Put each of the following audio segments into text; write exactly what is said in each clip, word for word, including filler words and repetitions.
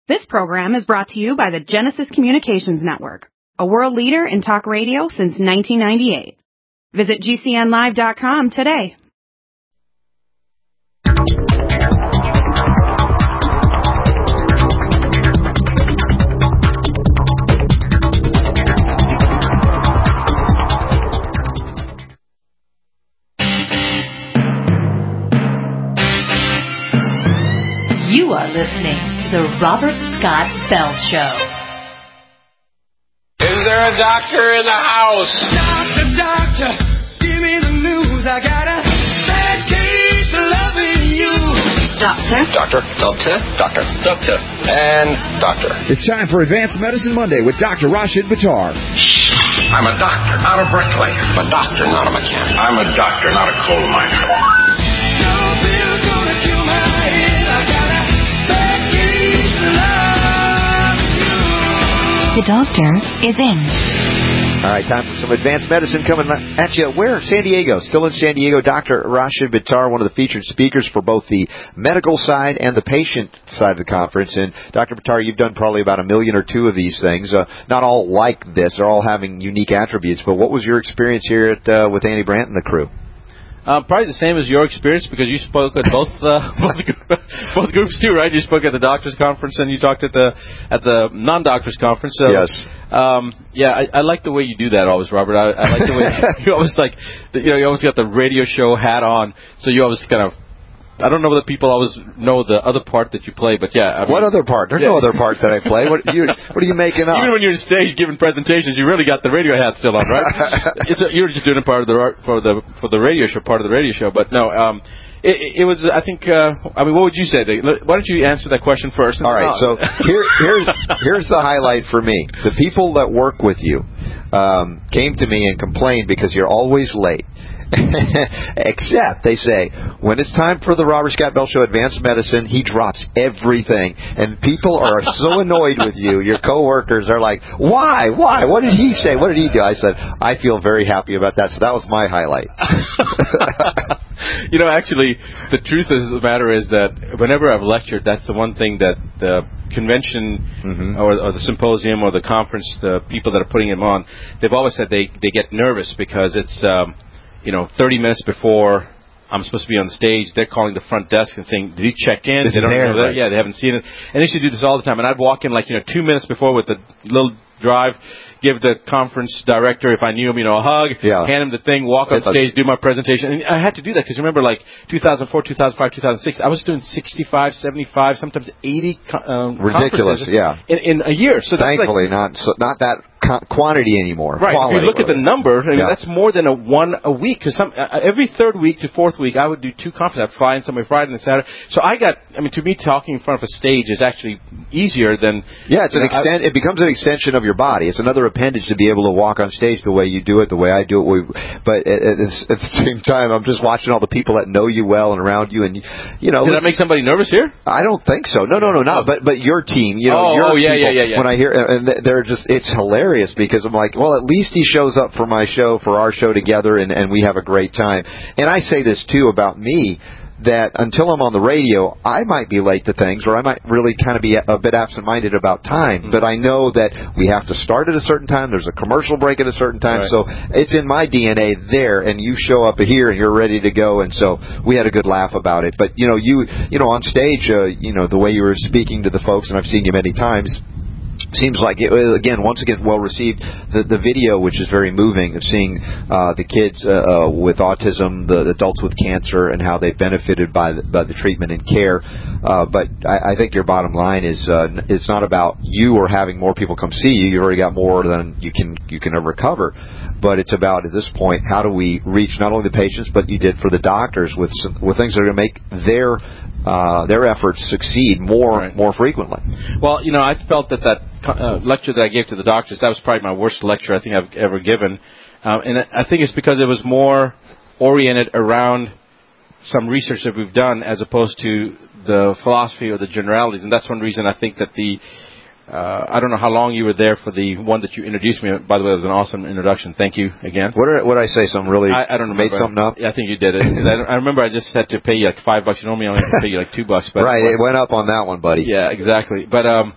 This program is brought to you by the Genesis Communications Network, a world leader in talk radio since nineteen ninety-eight. Visit G C N live dot com today. You are listening to the Robert Scott Bell Show. Is there a doctor in the house? Doctor, doctor, give me the news. I got a bad case of loving you. Doctor. Doctor. Doctor. Doctor. Doctor. And doctor. It's time for Advanced Medicine Monday with Doctor Rashid Buttar. I'm a doctor, not a bricklayer. I'm a doctor, not a mechanic. I'm a doctor, not a coal miner. No pill's gonna kill my head. I got a bad case of love you. The doctor is in. All right, time for some advanced medicine coming at you. Where? San Diego. Still in San Diego. Doctor Rashid Buttar, one of the featured speakers for both the medical side and the patient side of the conference. And Doctor Buttar, you've done probably about a million or two of these things. Uh, not all like this. They're all having unique attributes. But what was your experience here at uh, with Andy Brandt and the crew? Uh, probably the same as your experience, because you spoke at both uh, both, both groups too, right? You spoke at the doctors' conference and you talked at the at the non-doctors' conference. So, yes. Um, yeah, I, I like the way you do that always, Robert. I, I like the way you always like, you know, you always got the radio show hat on, so you always kind of. I don't know whether people always know the other part that you play, but yeah. I mean, what other part? There's yeah. no other part that I play. What, you, what are you making up? Even when you're on stage giving presentations, you really got the radio hat still on, right? it's a, you're just doing a part of the for the for the radio show, part of the radio show. But no, um, it, it was. I think. Uh, I mean, what would you say? Why don't you answer that question first? All right. So here, here's here's the highlight for me. The people that work with you um, came to me and complained because you're always late. Except, they say, when it's time for the Robert Scott Bell Show Advanced Medicine, he drops everything. And people are so annoyed with you. Your coworkers are like, why? Why? What did he say? What did he do? I said, I feel very happy about that. So that was my highlight. You know, actually, the truth of the matter is that whenever I've lectured, that's the one thing that the convention mm-hmm. or, or the symposium or the conference, the people that are putting them on, they've always said they, they get nervous because it's... Um, you know, thirty minutes before I'm supposed to be on stage, they're calling the front desk and saying, did you check in? They don't there, know that. Right? Yeah, they haven't seen it. And they used to do this all the time. And I'd walk in like, you know, two minutes before with a little drive, give the conference director, if I knew him, you know, a hug, yeah. hand him the thing, walk on stage, do my presentation. And I had to do that because remember, like, two thousand four, two thousand five, two thousand six, I was doing sixty-five, seventy-five, sometimes eighty um, Ridiculous, yeah. In, in a year. So Thankfully, that's like, not so, not that quantity anymore. Right. Quality. If you look at the number, I mean, yeah. that's more than a one a week. Because some uh, every third week to fourth week, I would do two conferences. I'd fly in somewhere Friday and Saturday. So I got. I mean, to me, talking in front of a stage is actually easier than. Yeah, it's an know, extent. I, it becomes an extension of your body. It's another appendage to be able to walk on stage the way you do it, the way I do it. We, but at, at, at the same time, I'm just watching all the people that know you well and around you, and you know. Did that make somebody nervous here? I don't think so. No, no, no, no. But but your team, you know, oh, your oh yeah, people, yeah, yeah, yeah. When I hear, and they're just, it's hilarious because I'm like. Well, at least he shows up for my show, for our show together, and, and we have a great time. And I say this, too, about me, that until I'm on the radio, I might be late to things, or I might really kind of be a bit absent-minded about time. Mm-hmm. But I know that we have to start at a certain time. There's a commercial break at a certain time. Right. So it's in my D N A there, and you show up here, and you're ready to go. And so we had a good laugh about it. But, you know, you, you know, on stage, uh, you know, the way you were speaking to the folks, and I've seen you many times, seems like, it, again, once again, well received. The, the video, which is very moving, of seeing uh, the kids uh, uh, with autism, the adults with cancer, and how they've benefited by the, by the treatment and care. Uh, but I, I think your bottom line is uh, it's not about you or having more people come see you. You've already got more than you can you can ever cover. But it's about, at this point, how do we reach not only the patients, but you did for the doctors with some, with things that are going to make their Uh, their efforts succeed more right. more frequently. Well, you know, I felt that that uh, lecture that I gave to the doctors, that was probably my worst lecture I think I've ever given. Um, and I think it's because it was more oriented around some research that we've done as opposed to the philosophy or the generalities. And that's one reason I think that the Uh, I don't know how long you were there for the one that you introduced me. By the way, it was an awesome introduction. Thank you again. What did, what did I say? Something really I, I don't know. made something up? Yeah, I think you did it. I, I remember I just had to pay you like five bucks. You normally only have to pay you like two bucks. But right, it went up on that one, buddy. Yeah, exactly. But um,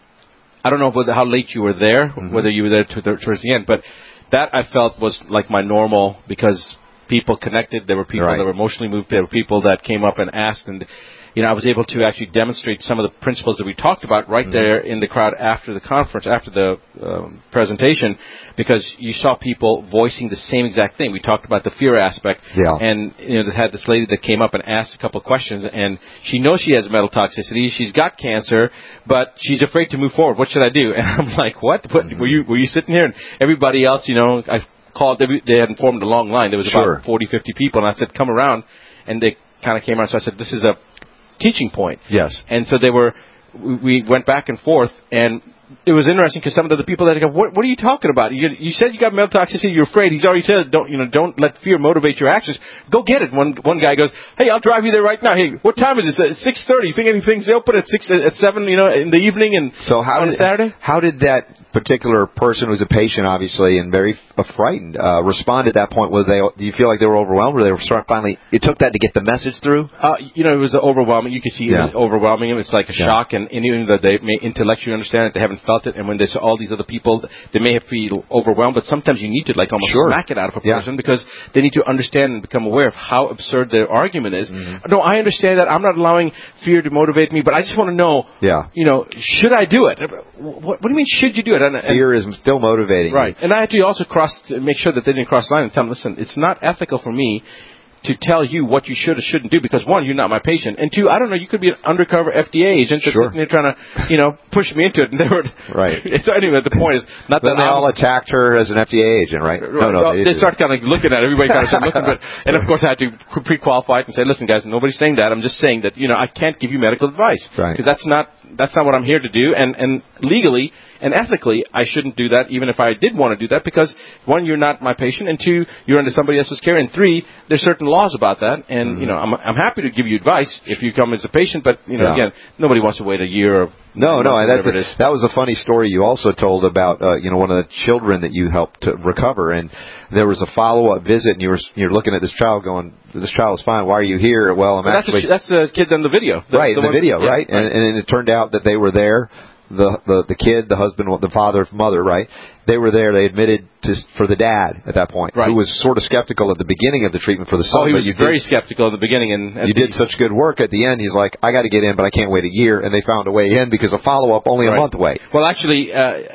I don't know whether, how late you were there, mm-hmm. whether you were there to the, towards the end. But that I felt was like my normal because people connected. There were people right. that were emotionally moved. There were people that came up and asked and. You know, I was able to actually demonstrate some of the principles that we talked about right mm-hmm. there in the crowd after the conference, after the um, presentation, because you saw people voicing the same exact thing. We talked about the fear aspect, yeah. and you know, they had this lady that came up and asked a couple of questions, and she knows she has metal toxicity, she's got cancer, but she's afraid to move forward. What should I do? And I'm like, what? what mm-hmm. Were you were you sitting here? And everybody else, you know, I called. They had formed a long line. There was sure. about forty, fifty people, and I said, come around, and they kind of came around. So I said, this is a teaching point. Yes. And so they were, we went back and forth, and it was interesting because some of the people that go, what, what are you talking about? You, you said you got metal toxicity, you're afraid. He's already said, don't, you know, don't let fear motivate your actions. Go get it. One, one guy goes, hey, I'll drive you there right now. Hey, what time is it? It's six thirty. You think anything's open at six, at seven, you know, in the evening and so how on did, a Saturday? How did that particular person who was a patient, obviously, and very f- frightened, uh, respond at that point? Was they, do you feel like they were overwhelmed, or they were start finally, it took that to get the message through? Uh, you know, it was overwhelming. You could see yeah. it overwhelming. It was like a yeah. shock, and, and even though they may intellectually understand it, they haven't felt it, and when they saw all these other people, they may have feel overwhelmed, but sometimes you need to like almost sure. smack it out of a yeah. person because they need to understand and become aware of how absurd their argument is. Mm-hmm. No, I understand that. I'm not allowing fear to motivate me, but I just want to know, yeah. you know, should I do it? What, what do you mean, should you do it? And, and, fear is still motivating. Right. And I had to also cross, to make sure that they didn't cross the line and tell them, listen, it's not ethical for me to tell you what you should or shouldn't do because, one, you're not my patient, and two, I don't know, you could be an undercover F D A agent that's sure. sitting there trying to, you know, push me into it. And they were right. So anyway, the point is not then that they I'm, all attacked her as an F D A agent, right? right. No, no, well, they, they started kind of like looking at it. Everybody kind of started looking at it, and of course I had to pre-qualify it and say, listen, guys, nobody's saying that. I'm just saying that, you know, I can't give you medical advice right. because that's not that's not what I'm here to do, and and legally. And ethically, I shouldn't do that, even if I did want to do that, because, one, you're not my patient, and two, you're under somebody else's care, and three, there's certain laws about that, and, mm-hmm. you know, I'm I'm happy to give you advice if you come as a patient, but, you know, yeah. again, nobody wants to wait a year or No, no, that's it a, is. That was a funny story you also told about, uh, you know, one of the children that you helped to recover, and there was a follow-up visit, and you were you're looking at this child going, this child is fine, why are you here? Well, I'm well, actually... That's, a, that's the kid in the video. The, right, the in the one, video, yeah, right? right. And, and it turned out that they were there. The, the the kid, the husband, the father, mother, right? They were there. They admitted to, for the dad at that point, right. who was sort of skeptical at the beginning of the treatment for the son. Oh, he but was you very did, skeptical at the beginning, and you the, did such good work at the end. He's like, I got to get in, but I can't wait a year, and they found a way in because a follow up only right. a month away. Well, actually,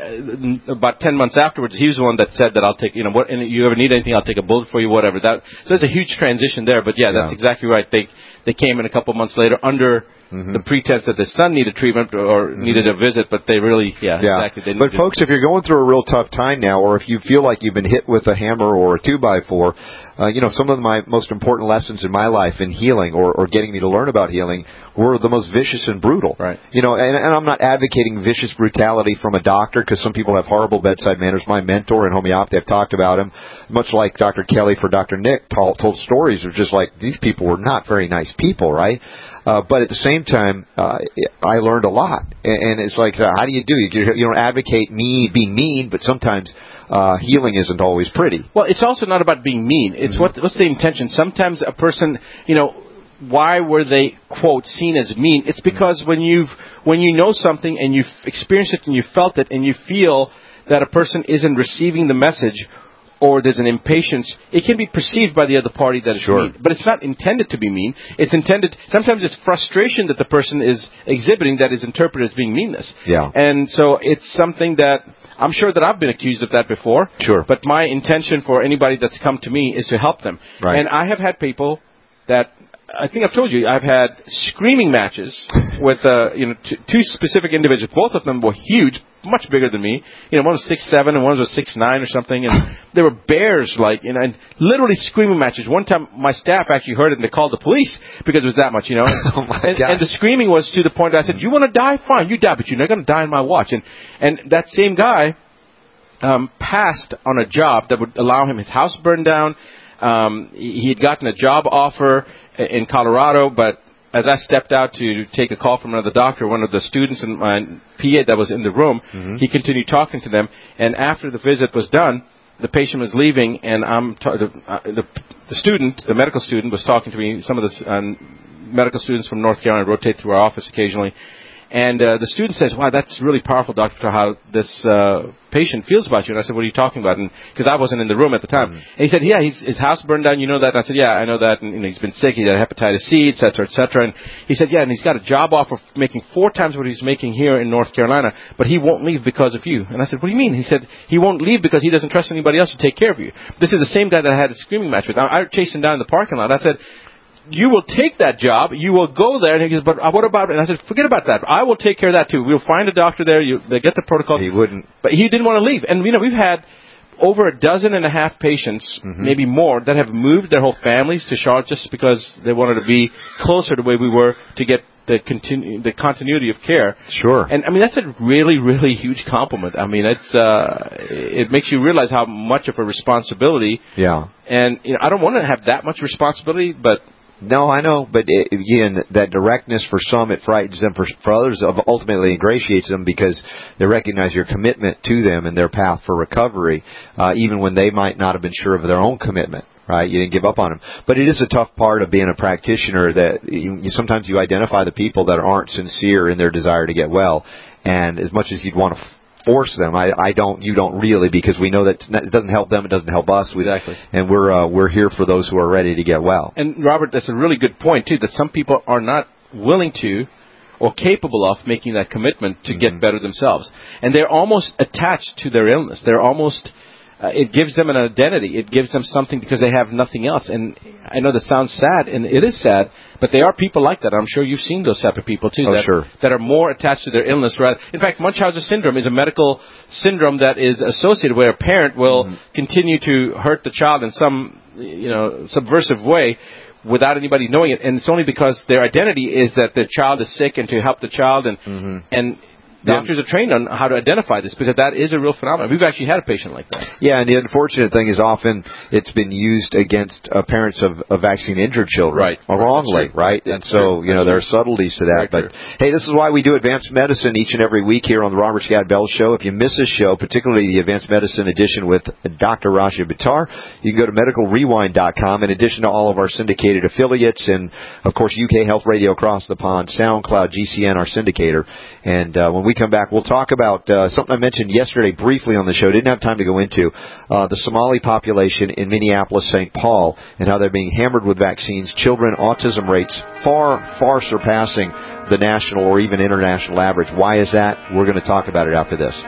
uh, about ten months afterwards, he was the one that said that I'll take, you know, what, and if you ever need anything, I'll take a bullet for you, whatever. That so there's a huge transition there, but yeah, yeah. that's exactly right. They they came in a couple months later under. Mm-hmm. The pretense that the son needed treatment or mm-hmm. needed a visit, but they really, yeah, yeah. exactly. They but folks, if you're going through a real tough time now, or if you feel like you've been hit with a hammer or a two by four, uh, you know, some of my most important lessons in my life in healing or, or getting me to learn about healing were the most vicious and brutal. Right. You know, and, and I'm not advocating vicious brutality from a doctor because some people have horrible bedside manners. My mentor in homeopathy, I've talked about him, much like Doctor Kelly for Doctor Nick, told, told stories of just like these people were not very nice people, right? Uh, but at the same time, uh, I learned a lot. And, and it's like, uh, how do you do? You, you don't advocate me being mean, but sometimes uh, healing isn't always pretty. Well, it's also not about being mean. It's mm-hmm. what what's the intention. Sometimes a person, you know, why were they, quote, seen as mean? It's because mm-hmm. when you've when you know something and you've experienced it and you felt it and you feel that a person isn't receiving the message, or there's an impatience, it can be perceived by the other party that it's sure. mean. But it's not intended to be mean. It's intended, sometimes it's frustration that the person is exhibiting that is interpreted as being meanness. Yeah. And so it's something that, I'm sure that I've been accused of that before. Sure. But my intention for anybody that's come to me is to help them. Right. And I have had people that, I think I've told you, I've had screaming matches with uh, you know t- two specific individuals. Both of them were huge, much bigger than me. You know, one was six seven and one was six nine or something, and they were bears, like, you know, and literally screaming matches. One time, my staff actually heard it and they called the police because it was that much, you know. Oh my and, God. and the screaming was to the point that I said, "You want to die? Fine, you die, but you're not going to die on my watch." And and that same guy um, passed on a job that would allow him his house burned down. Um, he had gotten a job offer in Colorado, but as I stepped out to take a call from another doctor, one of the students and my P A that was in the room, mm-hmm. he continued talking to them. And after the visit was done, the patient was leaving, and I'm ta- the, uh, the the student, the medical student, was talking to me. Some of the um, medical students from North Carolina rotate through our office occasionally. And uh, the student says, wow, that's really powerful, Doctor, how this uh, patient feels about you. And I said, what are you talking about? And because I wasn't in the room at the time. Mm-hmm. And he said, yeah, he's, his house burned down. You know that? And I said, yeah, I know that. And you know, he's been sick. He had hepatitis C, et cetera, et cetera. And he said, yeah, and he's got a job offer making four times what he's making here in North Carolina, but he won't leave because of you. And I said, what do you mean? He said, he won't leave because he doesn't trust anybody else to take care of you. This is the same guy that I had a screaming match with. I, I chased him down in the parking lot. I said, you will take that job. You will go there. And he goes, but what about it? And I said, forget about that. I will take care of that too. We'll find a doctor there. You, they get the protocol. He wouldn't. But he didn't want to leave. And, you know, we've had over a dozen and a half patients, mm-hmm. maybe more, that have moved their whole families to Charlotte just because they wanted to be closer to where we were to get the continu- the continuity of care. Sure. And, I mean, that's a really, really huge compliment. I mean, it's uh, it makes you realize how much of a responsibility. Yeah. And, you know, I don't want to have that much responsibility, but... No, I know, but it, again, that directness for some, it frightens them. For, for others, it ultimately ingratiates them because they recognize your commitment to them and their path for recovery, uh, even when they might not have been sure of their own commitment. Right, you didn't give up on them. But it is a tough part of being a practitioner that you, you, sometimes you identify the people that aren't sincere in their desire to get well, and as much as you'd want to f- force them, I, I don't, you don't really, because we know that it doesn't help them, it doesn't help us. We, exactly. And we're uh, we're here for those who are ready to get well. And Robert, that's a really good point too. That some people are not willing to, or capable of making that commitment to mm-hmm. get better themselves, and they're almost attached to their illness. They're almost Uh, it gives them an identity. It gives them something because they have nothing else. And I know that sounds sad, and it is sad, but there are people like that. I'm sure you've seen those type of people, too, oh, that, sure. that are more attached to their illness. Rather, in fact, Munchausen syndrome is a medical syndrome that is associated where a parent will mm-hmm. continue to hurt the child in some, you know, subversive way without anybody knowing it. And it's only because their identity is that the child is sick and to help the child. And mm-hmm. and doctors are trained on how to identify this because that is a real phenomenon. We've actually had a patient like that. Yeah, and the unfortunate thing is often it's been used against uh, parents of, of vaccine-injured children. Right. Wrongly, right? That's and so, true. you know, That's there are subtleties to that. Very but, true. hey, this is why we do Advanced Medicine each and every week here on the Robert Scott Bell Show. If you miss this show, particularly the Advanced Medicine edition with Doctor Rasha Buttar, you can go to medical rewind dot com. In addition to all of our syndicated affiliates and, of course, U K Health Radio across the pond, SoundCloud, G C N, our syndicator. And uh, when we come back, we'll talk about uh, something I mentioned yesterday briefly on the show. Didn't have time to go into uh, the Somali population in Minneapolis, Saint Paul, and how they're being hammered with vaccines. Children autism rates far, far surpassing the national or even international average. Why is that? We're going to talk about it after this.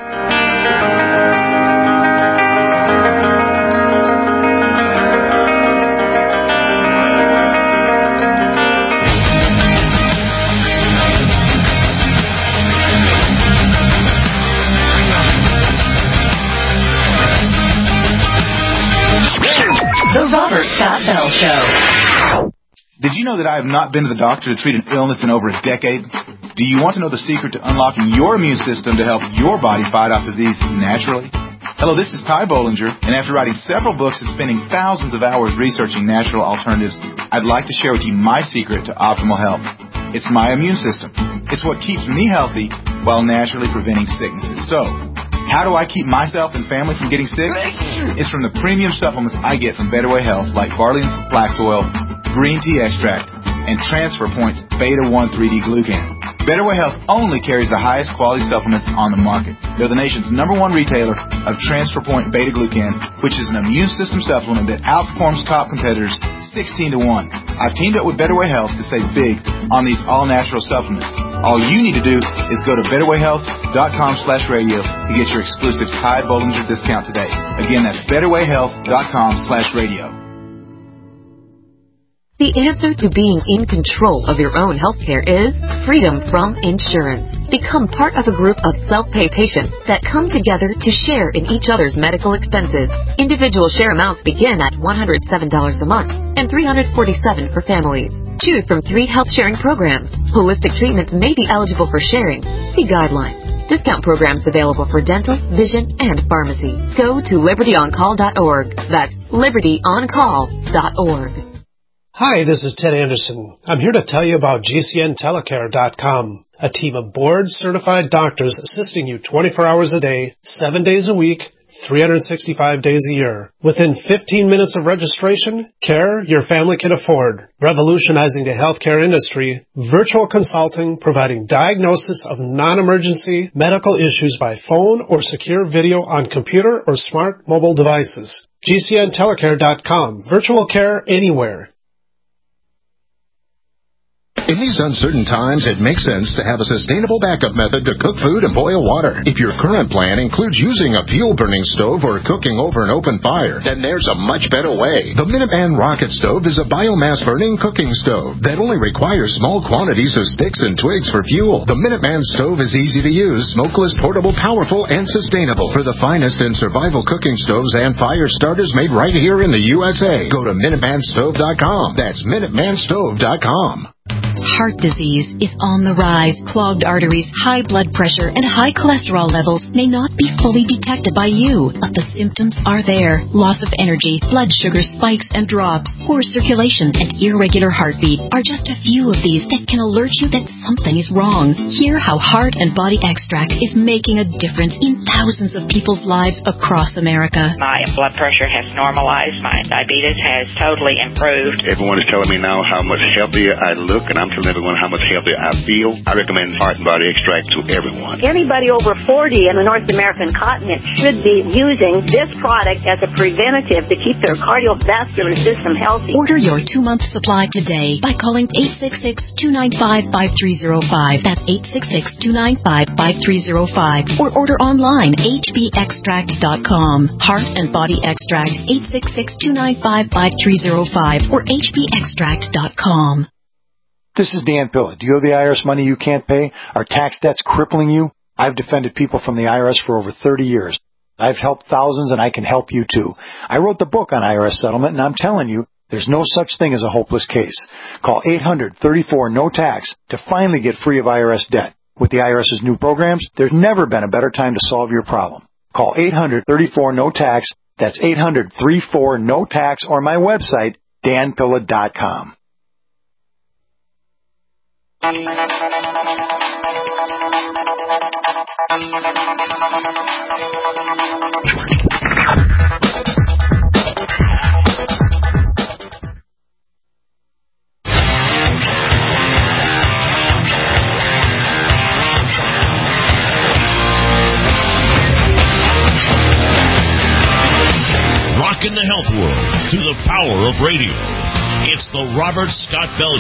The Robert Scott Bell Show. Did you know that I have not been to the doctor to treat an illness in over a decade? Do you want to know the secret to unlocking your immune system to help your body fight off disease naturally? Hello, this is Ty Bollinger, and after writing several books and spending thousands of hours researching natural alternatives, I'd like to share with you my secret to optimal health. It's my immune system. It's what keeps me healthy while naturally preventing sicknesses. So, how do I keep myself and family from getting sick? It's from the premium supplements I get from Better Way Health, like Barley's Flax Oil, Green Tea Extract, and Transfer Point's Beta one three D Glucan. Better Way Health only carries the highest quality supplements on the market. They're the nation's number one retailer of Transfer Point Beta Glucan, which is an immune system supplement that outperforms top competitors sixteen to one. I've teamed up with Better Way Health to save big on these all-natural supplements. All you need to do is go to better way health dot com slash radio to get your exclusive Ty Bollinger discount today. Again, that's better way health dot com slash radio. The answer to being in control of your own healthcare is freedom from insurance. Become part of a group of self-pay patients that come together to share in each other's medical expenses. Individual share amounts begin at one hundred seven dollars a month and three hundred forty-seven dollars for families. Choose from three health sharing programs. Holistic treatments may be eligible for sharing. See guidelines. Discount programs available for dental, vision, and pharmacy. Go to liberty on call dot org. That's liberty on call dot org. Hi, this is Ted Anderson. I'm here to tell you about G C N telecare dot com, a team of board-certified doctors assisting you twenty-four hours a day, seven days a week, three hundred sixty-five days a year. Within fifteen minutes of registration, care your family can afford. Revolutionizing the healthcare industry, virtual consulting providing diagnosis of non-emergency medical issues by phone or secure video on computer or smart mobile devices. G C N telecare dot com. Virtual care anywhere. In these uncertain times, it makes sense to have a sustainable backup method to cook food and boil water. If your current plan includes using a fuel-burning stove or cooking over an open fire, then there's a much better way. The Minuteman Rocket Stove is a biomass-burning cooking stove that only requires small quantities of sticks and twigs for fuel. The Minuteman Stove is easy to use, smokeless, portable, powerful, and sustainable. For the finest in survival cooking stoves and fire starters made right here in the U S A, go to Minuteman Stove dot com. That's Minuteman Stove dot com. Heart disease is on the rise. Clogged arteries, high blood pressure, and high cholesterol levels may not be fully detected by you, but the symptoms are there. Loss of energy, blood sugar spikes and drops, poor circulation, and irregular heartbeat are just a few of these that can alert you that something is wrong. Hear how Heart and Body Extract is making a difference in thousands of people's lives across America. My blood pressure has normalized. My diabetes has totally improved. Everyone is telling me now how much healthier I look, and I'm telling everyone how much healthier I feel. I recommend Heart and Body Extract to everyone. Anybody over forty in the North American continent should be using this product as a preventative to keep their cardiovascular system healthy. Order your two-month supply today by calling eight six six, two nine five, five three zero five. That's eight six six, two nine five, five three zero five. Or order online, H B extract dot com. Heart and Body Extract, eight six six, two nine five, five three zero five or H B extract dot com. This is Dan Pilla. Do you owe the I R S money you can't pay? Are tax debts crippling you? I've defended people from the I R S for over thirty years. I've helped thousands, and I can help you too. I wrote the book on I R S settlement, and I'm telling you, there's no such thing as a hopeless case. Call eight hundred, thirty-four, no tax to finally get free of I R S debt. With the IRS's new programs, there's never been a better time to solve your problem. Call eight hundred, thirty-four, no tax. That's eight hundred, thirty-four, no tax, or my website, dan pilla dot com. Rockin' the health world through the power of radio. It's the Robert Scott Bell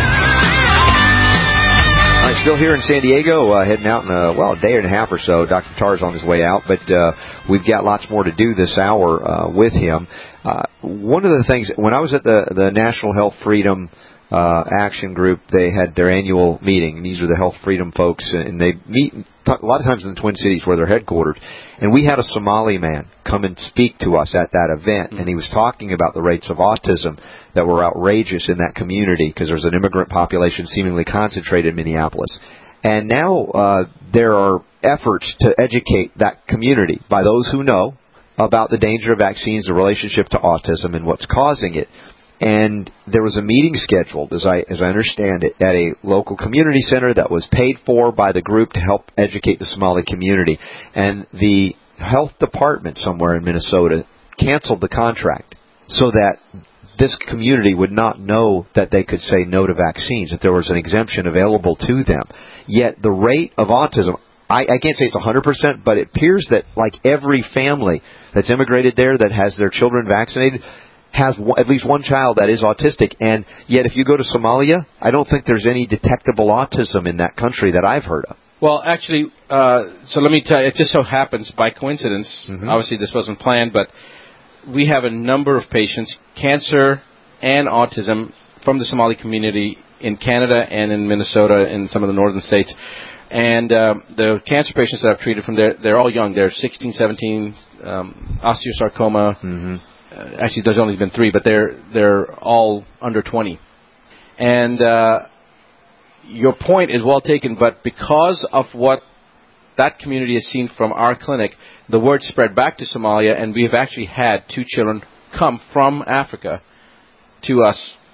Show. All right, still here in San Diego, uh, heading out in a, well, a day and a half or so. Doctor Tarr's on his way out, but uh, we've got lots more to do this hour uh, with him. Uh, one of the things, when I was at the, the National Health Freedom uh, Action Group, they had their annual meeting, and these are the Health Freedom folks, and they meet a lot of times in the Twin Cities where they're headquartered. And we had a Somali man come and speak to us at that event, and he was talking about the rates of autism that were outrageous in that community because there's an immigrant population seemingly concentrated in Minneapolis. And now uh, there are efforts to educate that community by those who know about the danger of vaccines, the relationship to autism, and what's causing it. And there was a meeting scheduled, as I as I understand it, at a local community center that was paid for by the group to help educate the Somali community. And the health department somewhere in Minnesota canceled the contract so that this community would not know that they could say no to vaccines, that there was an exemption available to them. Yet the rate of autism, I, I can't say it's one hundred percent, but it appears that like every family that's immigrated there that has their children vaccinated has at least one child that is autistic. And yet if you go to Somalia, I don't think there's any detectable autism in that country that I've heard of. Well, actually, uh, so let me tell you, it just so happens by coincidence, mm-hmm. obviously this wasn't planned, but we have a number of patients, cancer and autism, from the Somali community in Canada and in Minnesota and some of the northern states. And um, the cancer patients that I've treated from there, they're all young. They're sixteen, seventeen, um, osteosarcoma. Mm-hmm. Uh, actually, there's only been three, but they're they're all under twenty. And uh, your point is well taken, but because of what that community has seen from our clinic, the word spread back to Somalia, and we have actually had two children come from Africa to us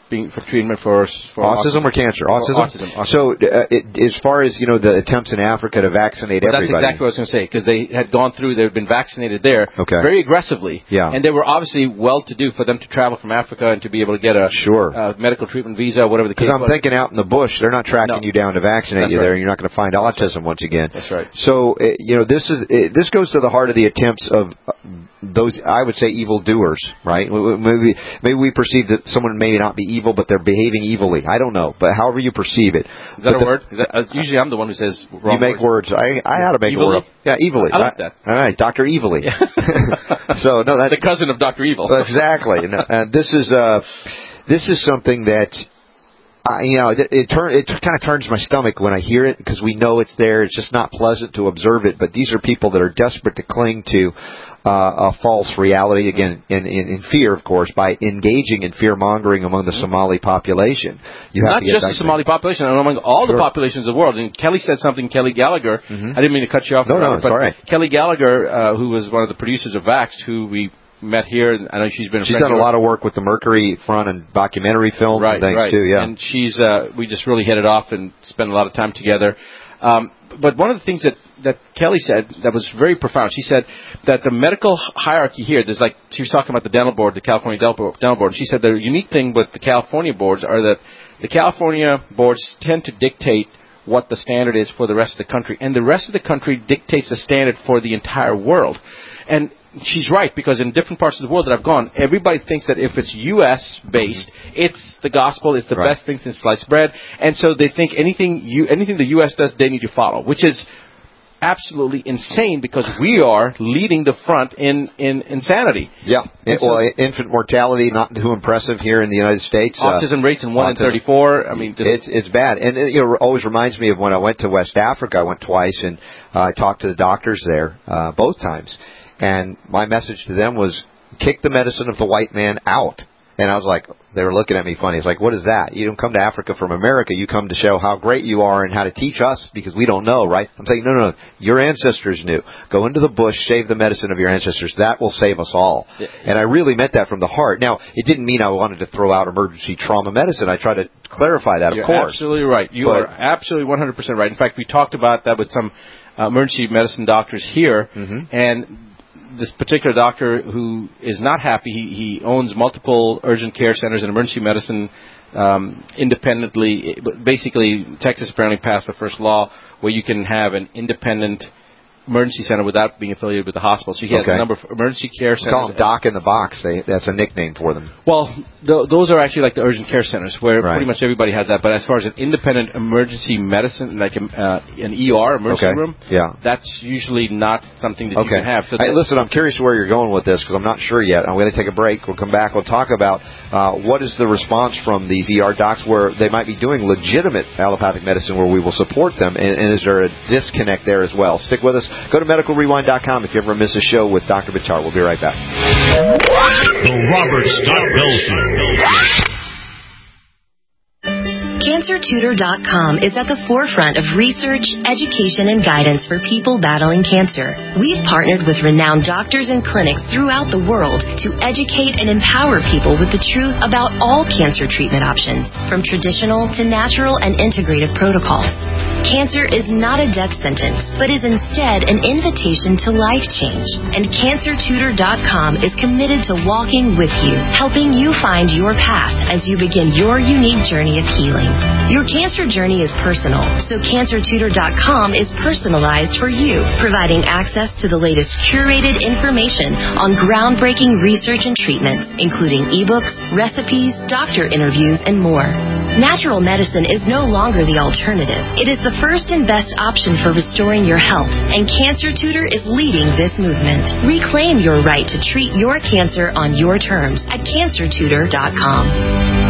being for treatment for, for autism, autism or cancer. Autism. autism, autism. So, uh, it, as far as you know, the attempts in Africa to vaccinate but everybody. That's exactly what I was going to say, because they had gone through, they had been vaccinated there okay. very aggressively, yeah. and they were obviously well-to-do for them to travel from Africa and to be able to get a sure. uh, medical treatment visa, whatever the case was. Because I'm thinking out in the bush, they're not tracking no. you down to vaccinate that's you right. there, and you're not going to find that's autism right. once again. That's right. So, uh, you know, this is uh, this goes to the heart of the attempts of uh, those, I would say, evil doers, right? Maybe maybe we perceive that someone may not be evil, but they're behaving evilly. I don't know, but however you perceive it. Is that but a the, word? Is that, uh, usually I'm the one who says wrong You make words. words. I I had to make evilly? a word up. Yeah, evilly. I like that. All right, Doctor Evilly. Yeah. So no, that's the cousin of Doctor Evil. Exactly. And uh, this is uh, this is something that. Uh, you know, it, it, turn, it kind of turns my stomach when I hear it because we know it's there. It's just not pleasant to observe it. But these are people that are desperate to cling to uh, a false reality, again, in, in, in fear, of course, by engaging in fear-mongering among the Somali population. You have not to get just the Somali population, among all sure. the populations of the world. And Kelly said something, Kelly Gallagher. Mm-hmm. I didn't mean to cut you off. No, no, but it's all right. Kelly Gallagher, uh, who was one of the producers of Vaxxed, who we met here, and I know she's been a she's friend done a lot of work with the Mercury Front and documentary films right, and things right. too. Yeah, and she's uh, we just really hit it off and spent a lot of time together. Um, but one of the things that that Kelly said that was very profound. She said that the medical hierarchy here, there's like she was talking about the dental board, the California dental board. And she said the unique thing with the California boards are that the California boards tend to dictate what the standard is for the rest of the country, and the rest of the country dictates the standard for the entire world. And she's right, because in different parts of the world that I've gone, everybody thinks that if it's U S based, it's the gospel, it's the right. best thing since sliced bread, and so they think anything you, anything the U S does, they need to follow, which is absolutely insane because we are leading the front in, in insanity. Yeah. It, so, well, infant mortality not too impressive here in the United States. Autism uh, rates in one autism. in thirty-four. I mean, it's it's bad, and it you know, always reminds me of when I went to West Africa. I went twice, and uh, I talked to the doctors there uh, both times. And my message to them was, kick the medicine of the white man out. And I was like, they were looking at me funny. It's like, what is that? You don't come to Africa from America. You come to show how great you are and how to teach us because we don't know, right? I'm saying, no, no, no. Your ancestors knew. Go into the bush, save the medicine of your ancestors. That will save us all. Yeah. And I really meant that from the heart. Now, it didn't mean I wanted to throw out emergency trauma medicine. I tried to clarify that, of You're course. Absolutely right. You but, are absolutely one hundred percent right. In fact, we talked about that with some uh, emergency medicine doctors here, mm-hmm. and this particular doctor who is not happy, he, he owns multiple urgent care centers and emergency medicine um, independently. Basically, Texas apparently passed the first law where you can have an independent emergency center without being affiliated with the hospital. So he has okay. a number of emergency care centers. Call them Doc in the Box. They, that's a nickname for them. Well, th- those are actually like the urgent care centers where right. pretty much everybody has that. But as far as an independent emergency medicine, like a, uh, an E R, emergency okay. room, yeah. that's usually not something that okay. you can have. So hey, listen, I'm curious where you're going with this because I'm not sure yet. I'm going to take a break. We'll come back. We'll talk about uh, what is the response from these E R docs where they might be doing legitimate allopathic medicine where we will support them, and, and is there a disconnect there as well? Stick with us. Go to medical rewind dot com if you ever miss a show with Doctor Buttar. We'll be right back. The Robert Scott Bell Show. Cancer Tutor dot com is at the forefront of research, education, and guidance for people battling cancer. We've partnered with renowned doctors and clinics throughout the world to educate and empower people with the truth about all cancer treatment options, from traditional to natural and integrative protocols. Cancer is not a death sentence, but is instead an invitation to life change. And Cancer Tutor dot com is committed to walking with you, helping you find your path as you begin your unique journey of healing. Your cancer journey is personal, so Cancer Tutor dot com is personalized for you, providing access to the latest curated information on groundbreaking research and treatments, including ebooks, recipes, doctor interviews, and more. Natural medicine is no longer the alternative. It is the first and best option for restoring your health, and Cancer Tutor is leading this movement. Reclaim your right to treat your cancer on your terms at Cancer Tutor dot com.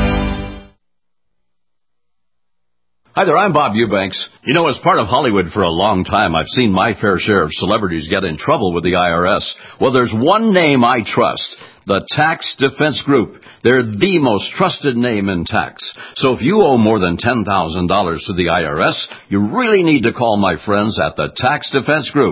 Hi there, I'm Bob Eubanks. You know, as part of Hollywood for a long time, I've seen my fair share of celebrities get in trouble with the I R S. Well, there's one name I trust, the Tax Defense Group. They're the most trusted name in tax. So if you owe more than ten thousand dollars to the I R S, you really need to call my friends at the Tax Defense Group.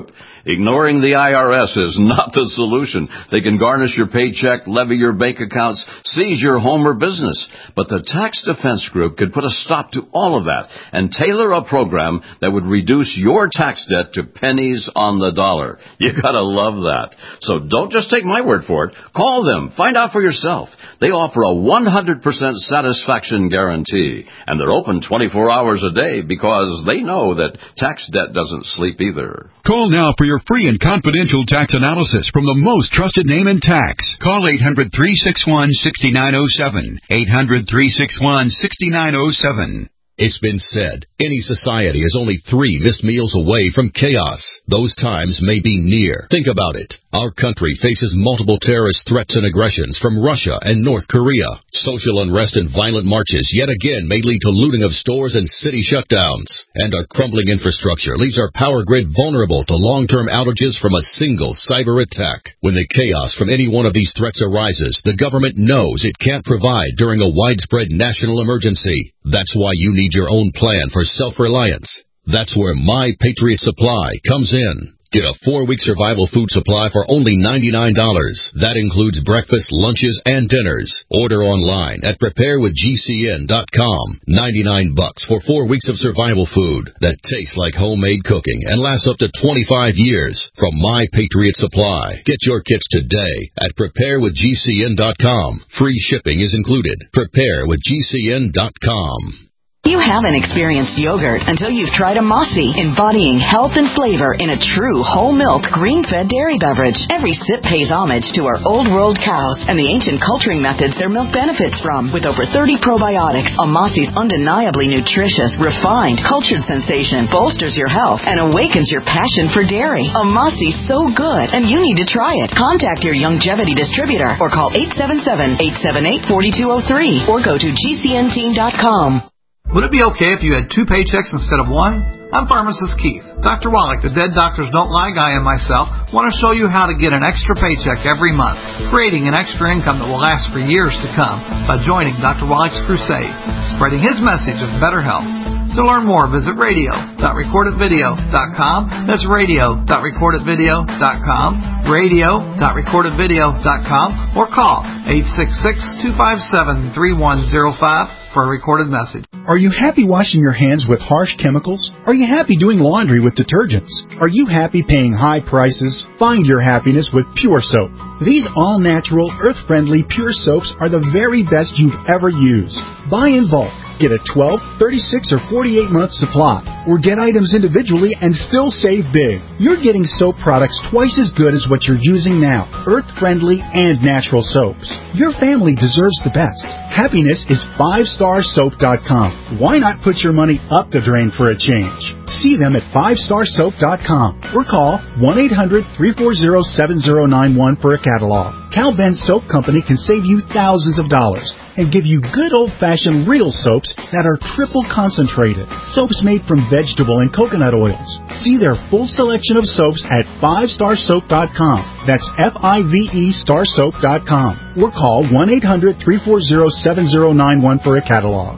Ignoring the I R S is not the solution. They can garnish your paycheck, levy your bank accounts, seize your home or business. But the Tax Defense Group could put a stop to all of that and tailor a program that would reduce your tax debt to pennies on the dollar. You gotta love that. So don't just take my word for it. Call them. Find out for yourself. They offer a one hundred percent satisfaction guarantee, and they're open twenty-four hours a day because they know that tax debt doesn't sleep either. Call now for your free and confidential tax analysis from the most trusted name in tax. Call eight hundred, three six one, six nine zero seven. eight hundred, three six one, six nine zero seven. It's been said, any society is only three missed meals away from chaos. Those times may be near. Think about it. Our country faces multiple terrorist threats and aggressions from Russia and North Korea. Social unrest and violent marches yet again may lead to looting of stores and city shutdowns. And our crumbling infrastructure leaves our power grid vulnerable to long-term outages from a single cyber attack. When the chaos from any one of these threats arises, the government knows it can't provide during a widespread national emergency. That's why you need your own plan for self-reliance. That's where My Patriot Supply comes in. Get a four-week survival food supply for only ninety-nine dollars. That includes breakfast, lunches, and dinners. Order online at prepare with G C N dot com. ninety-nine bucks for four weeks of survival food that tastes like homemade cooking and lasts up to twenty-five years from My Patriot Supply. Get your kits today at prepare with G C N dot com. Free shipping is included. prepare with G C N dot com. You haven't experienced yogurt until you've tried a Mossy, embodying health and flavor in a true whole milk, green-fed dairy beverage. Every sip pays homage to our old world cows and the ancient culturing methods their milk benefits from. With over thirty probiotics, a Mossy's undeniably nutritious, refined, cultured sensation bolsters your health and awakens your passion for dairy. A Mossy's so good, and you need to try it. Contact your Youngevity distributor or call eight seven seven, eight seven eight, four two zero three or go to G C N team dot com. Would it be okay if you had two paychecks instead of one? I'm pharmacist Keith. Doctor Wallach, the Dead Doctors Don't Lie guy, and myself want to show you how to get an extra paycheck every month, creating an extra income that will last for years to come by joining Doctor Wallach's crusade, spreading his message of better health. To learn more, visit radio dot record it video dot com. That's radio dot record it video dot com, radio dot record it video dot com, or call eight six six, two five seven, three one zero five for a recorded message. Are you happy washing your hands with harsh chemicals? Are you happy doing laundry with detergents? Are you happy paying high prices? Find your happiness with Pure Soap. These all-natural, earth-friendly Pure Soaps are the very best you've ever used. Buy in bulk. Get a twelve, thirty-six, or forty-eight month supply, or get items individually and still save big. You're getting soap products twice as good as what you're using now, earth-friendly and natural soaps. Your family deserves the best. Happiness is five star soap dot com. Why not put your money up the drain for a change? See them at five star soap dot com or call one eight hundred, three four zero, seven zero nine one for a catalog. Cal Ben Soap Company can save you thousands of dollars and give you good old-fashioned real soaps that are triple concentrated. Soaps made from vegetable and coconut oils. See their full selection of soaps at five star soap dot com. That's F I V E star soap dot com. Or call one eight hundred, three four zero, seven zero nine one for a catalog.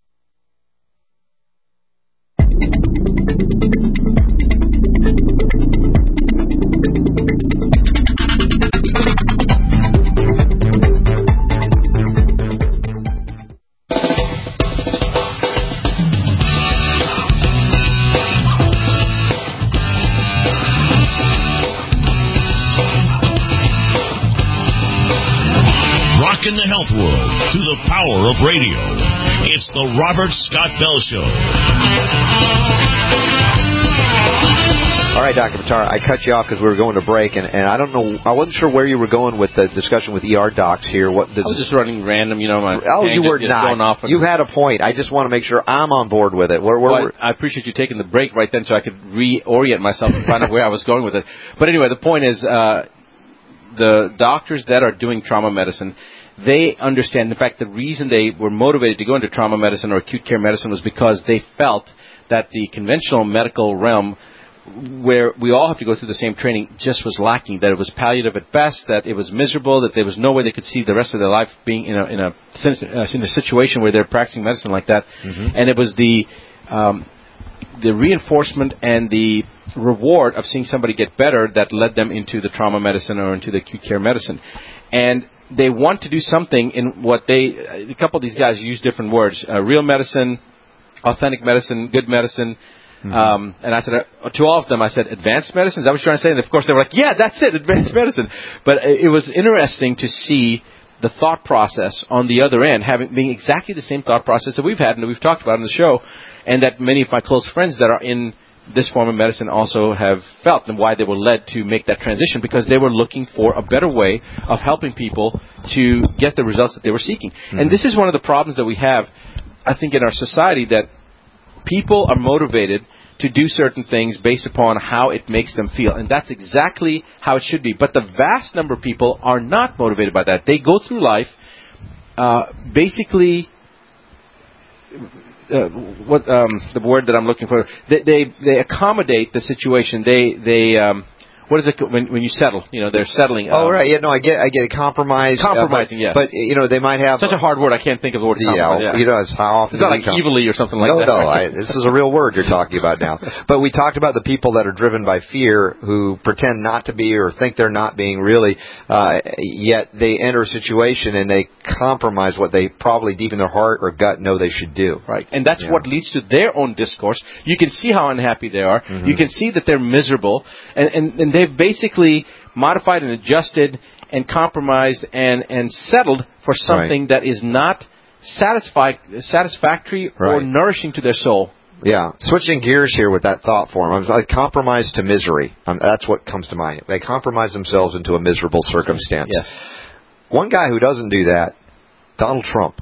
In the health world through the power of radio. It's the Robert Scott Bell Show. All right, Doctor Buttar, I cut you off because we were going to break, and, and I don't know, I wasn't sure where you were going with the discussion with E R docs here. What the, I was just running random, you know. My oh, you were not. Off you had a point. I just want to make sure I'm on board with it. Where, where, well, I, I appreciate you taking the break right then so I could reorient myself and find out where I was going with it. But anyway, the point is, uh, the doctors that are doing trauma medicine, they understand. In fact, the reason they were motivated to go into trauma medicine or acute care medicine was because they felt that the conventional medical realm, where we all have to go through the same training, just was lacking, that it was palliative at best, that it was miserable, that there was no way they could see the rest of their life being in a, in a, in a situation where they're practicing medicine like that. Mm-hmm. And it was the um, the reinforcement and the reward of seeing somebody get better that led them into the trauma medicine or into the acute care medicine. And they want to do something in what they, a couple of these guys use different words, uh, real medicine, authentic medicine, good medicine. Mm-hmm. Um, and I said, uh, to all of them, I said, advanced medicine? Is that what you're trying to say? And of course they were like, yeah, that's it, advanced medicine. But it was interesting to see the thought process on the other end, having being exactly the same thought process that we've had and that we've talked about on the show, and that many of my close friends that are in this form of medicine also have felt, and why they were led to make that transition, because they were looking for a better way of helping people to get the results that they were seeking. Mm-hmm. And this is one of the problems that we have, I think, in our society, that people are motivated to do certain things based upon how it makes them feel. And that's exactly how it should be. But the vast number of people are not motivated by that. They go through life uh, basically, uh, what um, the word that I'm looking for, they they, they accommodate the situation. They, they um, what is it when when you settle? You know, they're settling. Oh, um, right. Yeah, no, I get I get compromise. Compromising, uh, yes. but, But, you know, they might have... Such a hard word. I can't think of the word compromise. Yeah, Yeah. you know, it's how often... It's not like com- evilly or something like no, that. No, no. I, this is a real word you're talking about now. But we talked about the people that are driven by fear, who pretend not to be or think they're not being really, uh, yet they enter a situation and they compromise what they probably deep in their heart or gut know they should do. Right. And that's Yeah. what leads to their own discourse. You can see how unhappy they are. Mm-hmm. You can see that they're miserable. And, and, and they've basically modified and adjusted and compromised and, and settled for something right. that is not satisfi- satisfactory right. or nourishing to their soul. Yeah. Switching gears here with that thought form, I'm like compromise to misery. Um, that's what comes to mind. They compromise themselves into a miserable circumstance. Yes. One guy who doesn't do that, Donald Trump.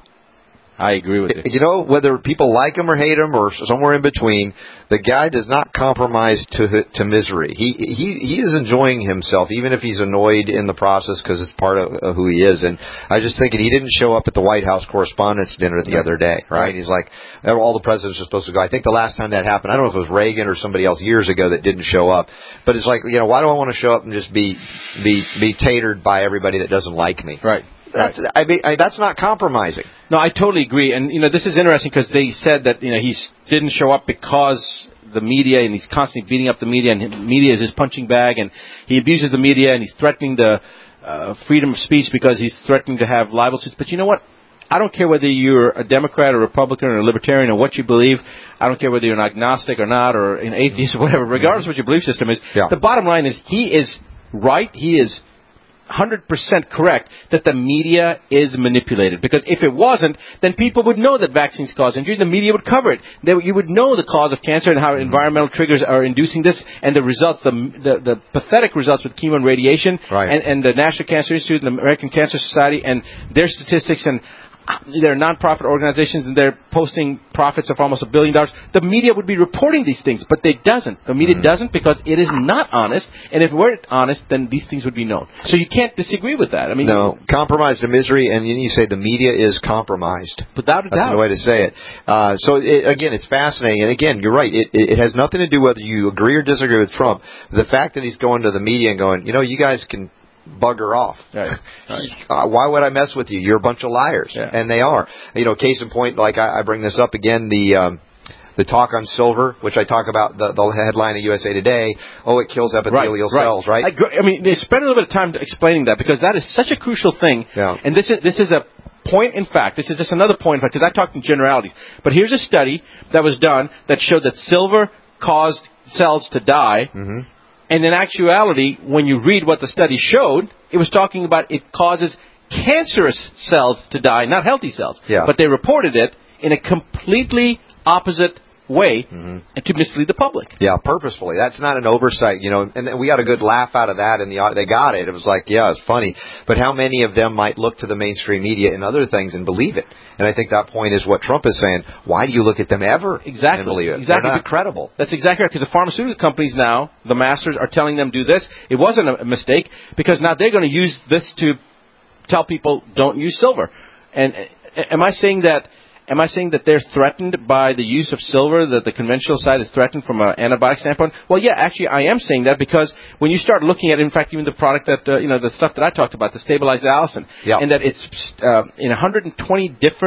I agree with you. You know, whether people like him or hate him or somewhere in between, the guy does not compromise to to misery. He he he is enjoying himself, even if he's annoyed in the process, because it's part of, of who he is. And I was just thinking, he didn't show up at the White House Correspondents' Dinner the right. other day, right? right? He's like, all the presidents are supposed to go. I think the last time that happened, I don't know if it was Reagan or somebody else years ago that didn't show up. But it's like, you know, why do I want to show up and just be be be tatered by everybody that doesn't like me? Right. That's I mean, I, that's not compromising. No, I totally agree. And, you know, this is interesting because they said that, you know, he didn't show up because the media, and he's constantly beating up the media, and the media is his punching bag, and he abuses the media, and he's threatening the uh, freedom of speech because he's threatening to have libel suits. But you know what? I don't care whether you're a Democrat or Republican or a Libertarian or what you believe. I don't care whether you're an agnostic or not or an atheist or whatever, regardless of what your belief system is. Yeah. The bottom line is he is right. He is one hundred percent correct that the media is manipulated. Because if it wasn't, then people would know that vaccines cause injury. The media would cover it. They, you would know the cause of cancer and how mm-hmm. environmental triggers are inducing this, and the results, the the, the pathetic results with chemo and radiation, right. and, and the National Cancer Institute and the American Cancer Society and their statistics, and they're nonprofit organizations, and they're posting profits of almost a billion dollars. The media would be reporting these things, but they doesn't. The media mm-hmm. doesn't because it is not honest. And if it were honest, then these things would be known. So you can't disagree with that. I mean, no, compromise to misery, and you say the media is compromised. Without a doubt, that's the way to say it. Uh, so it, again, it's fascinating. And again, you're right. It, it has nothing to do whether you agree or disagree with Trump. The fact that he's going to the media and going, you know, you guys can bugger off. Right. Right. Uh, why would I mess with you? You're a bunch of liars. Yeah. And they are. You know, case in point, like I, I bring this up again, the um, the talk on silver, which I talk about, the, the headline of U S A Today, oh, it kills epithelial right, cells, right? I, I mean, they spend a little bit of time explaining that because that is such a crucial thing. Yeah. And this is this is a point in fact. This is just another point in fact, because I talked in generalities. But here's a study that was done that showed that silver caused cells to die. Mm-hmm. And in actuality, when you read what the study showed, it was talking about it causes cancerous cells to die, not healthy cells. Yeah. But they reported it in a completely opposite way mm-hmm. and to mislead the public. Yeah, purposefully. That's not an oversight, you know. And then we got a good laugh out of that, and the they got it. It was like, yeah, it's funny. But how many of them might look to the mainstream media and other things and believe it? And I think that point is what Trump is saying. Why do you look at them ever exactly. and believe it? Exactly. They're not credible. That's exactly right, because the pharmaceutical companies now, the masters, are telling them do this. It wasn't a mistake, because now they're going to use this to tell people don't use silver. And uh, am I saying that Am I saying that they're threatened by the use of silver, that the conventional side is threatened from an antibiotic standpoint? Well, yeah, actually, I am saying that because when you start looking at, in fact, even the product that, uh, you know, the stuff that I talked about, the stabilized allicin, yeah. and that it's uh, in one hundred twenty different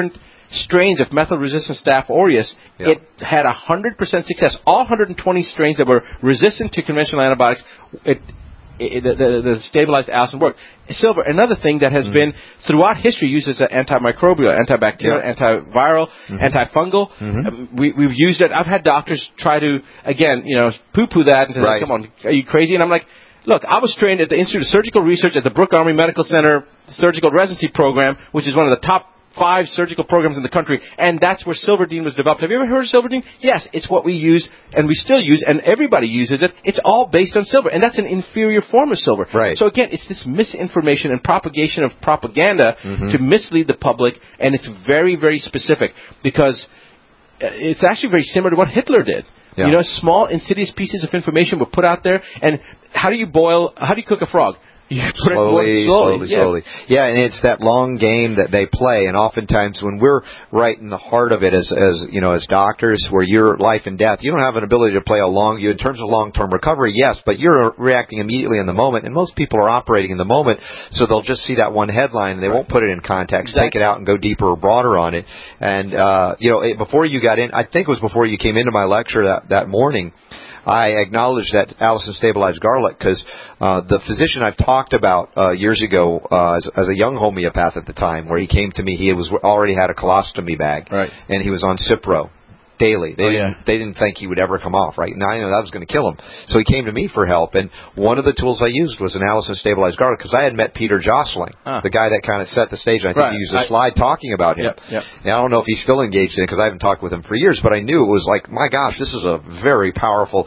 strains of methyl-resistant Staph aureus, Yeah. it had one hundred percent success. All one hundred twenty strains that were resistant to conventional antibiotics, it, it, the, the, the stabilized allicin worked. Silver, another thing that has mm. been throughout history used as an antimicrobial, antibacterial, yeah. antiviral, mm-hmm. antifungal. Mm-hmm. Um, we, we've used it. I've had doctors try to, again, you know, poo-poo that and say, right. come on, are you crazy? And I'm like, look, I was trained at the Institute of Surgical Research at the Brooke Army Medical Center Surgical Residency Program, which is one of the top five surgical programs in the country, and that's where Silverdene was developed. Have you ever heard of Silverdene? Yes, it's what we use, and we still use, and everybody uses it. It's all based on silver, and that's an inferior form of silver. Right. So again, it's this misinformation and propagation of propaganda mm-hmm. to mislead the public, and it's very, very specific, because it's actually very similar to what Hitler did. Yeah. You know, small, insidious pieces of information were put out there, and how do you boil, how do you cook a frog? You put slowly, it slowly, slowly, yeah. slowly. Yeah, and it's that long game that they play, and oftentimes when we're right in the heart of it as, as you know, as doctors, where you're life and death, you don't have an ability to play a long, you in terms of long-term recovery, yes, but you're reacting immediately in the moment, and most people are operating in the moment, so they'll just see that one headline, and they right. won't put it in context, exactly. take it out and go deeper or broader on it. And, uh, you know, before you got in, I think it was before you came into my lecture that, that morning, I acknowledged that allicin stabilized garlic because uh, the physician I've talked about uh, years ago uh, as, as a young homeopath at the time, where he came to me, he was already had a colostomy bag, right. and he was on Cipro daily. They oh, didn't yeah. they didn't think he would ever come off, right? Now I know that was going to kill him. So he came to me for help, and one of the tools I used was an allicin stabilized garlic, because I had met Peter Jostling, ah. the guy that kind of set the stage, and I think right. he used a I, slide talking about him. Yep, yep. Now, I don't know if he's still engaged in it, because I haven't talked with him for years, but I knew it was like, my gosh, this is a very powerful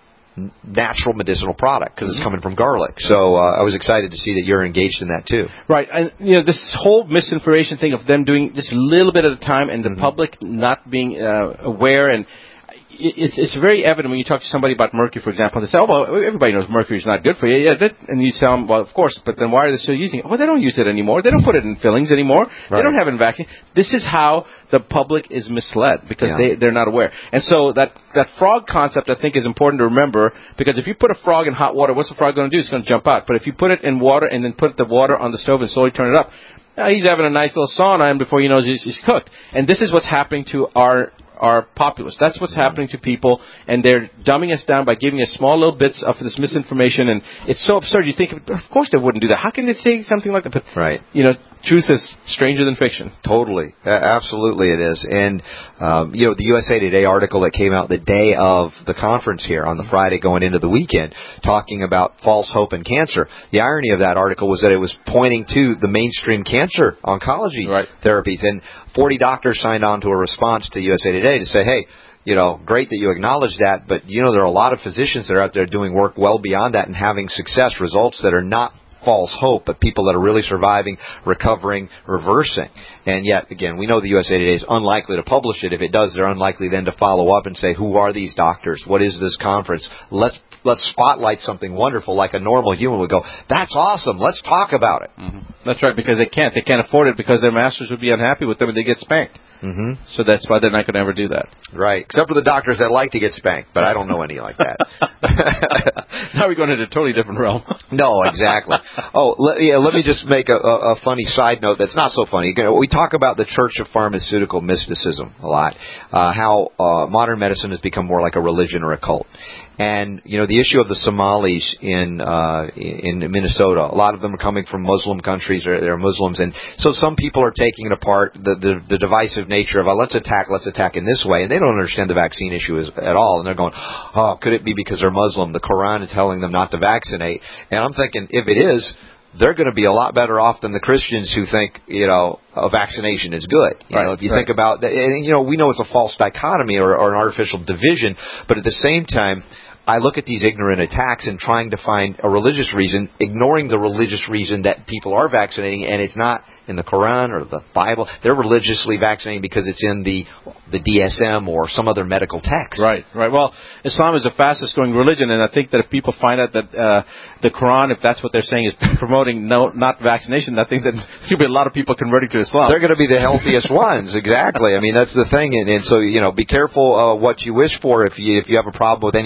natural medicinal product, because it's coming from garlic. So uh, I was excited to see that you're engaged in that too. Right, and you know, this whole misinformation thing of them doing just a little bit at a time, and the mm-hmm. public not being uh, aware, and it's it's very evident when you talk to somebody about mercury, for example. They say, "Oh, well, everybody knows mercury is not good for you." Yeah, that, and you tell them, "Well, of course," but then why are they still using it? Well, they don't use it anymore. They don't put it in fillings anymore. Right. They don't have it in vaccine. This is how the public is misled, because yeah. they they're not aware. And so that that frog concept, I think, is important to remember, because if you put a frog in hot water, what's the frog going to do? It's going to jump out. But if you put it in water and then put the water on the stove and slowly turn it up, uh, he's having a nice little sauna, and before you know it, he's, he's cooked. And this is what's happening to our our populace. That's what's mm-hmm. happening to people, and they're dumbing us down by giving us small little bits of this misinformation, and it's so absurd. You think, of course they wouldn't do that. How can they say something like that? But, right. you know, truth is stranger than fiction. Totally. Uh, absolutely it is. And, um, you know, the U S A Today article that came out the day of the conference here on the Friday going into the weekend, talking about false hope in cancer. The irony of that article was that it was pointing to the mainstream cancer oncology right. therapies. And forty doctors signed on to a response to U S A Today to say, hey, you know, great that you acknowledge that, but, you know, there are a lot of physicians that are out there doing work well beyond that and having success, results that are not false hope, but people that are really surviving, recovering, reversing. And yet, again, we know the U S A Today is unlikely to publish it. If it does, they're unlikely then to follow up and say, who are these doctors? What is this conference? Let's let's spotlight something wonderful, like a normal human would go, that's awesome, let's talk about it. Mm-hmm. That's right, because they can't. They can't afford it, because their masters would be unhappy with them and they get spanked. Mm-hmm. So that's why they're not going to ever do that. Right, except for the doctors that like to get spanked, but I don't know any like that. Now we're going into a totally different realm. No, exactly. Oh, let, yeah, let me just make a, a, a funny side note that's not so funny. You know, we talk about the Church of Pharmaceutical Mysticism a lot, uh, how uh, modern medicine has become more like a religion or a cult. And, you know, the issue of the Somalis in uh, in Minnesota, a lot of them are coming from Muslim countries, or they're Muslims, and so some people are taking it apart, the the, the divisive nature of, oh, let's attack, let's attack in this way, and they don't understand the vaccine issue is, at all, and they're going, oh, could it be because they're Muslim? The Quran is telling them not to vaccinate. And I'm thinking, if it is, they're going to be a lot better off than the Christians who think, you know, a vaccination is good. You right, know, if you right. think about, and, you know, we know it's a false dichotomy or, or an artificial division, but at the same time, I look at these ignorant attacks and trying to find a religious reason, ignoring the religious reason that people are vaccinating, and it's not in the Quran or the Bible. They're religiously vaccinating because it's in the the D S M or some other medical text. Right, right. Well, Islam is the fastest growing religion, and I think that if people find out that uh, the Quran, if that's what they're saying, is promoting no not vaccination, I think that there'll be a lot of people converting to Islam. They're going to be the healthiest ones, exactly. I mean, that's the thing, and, and so, you know, be careful uh, what you wish for if you if you have a problem with any particular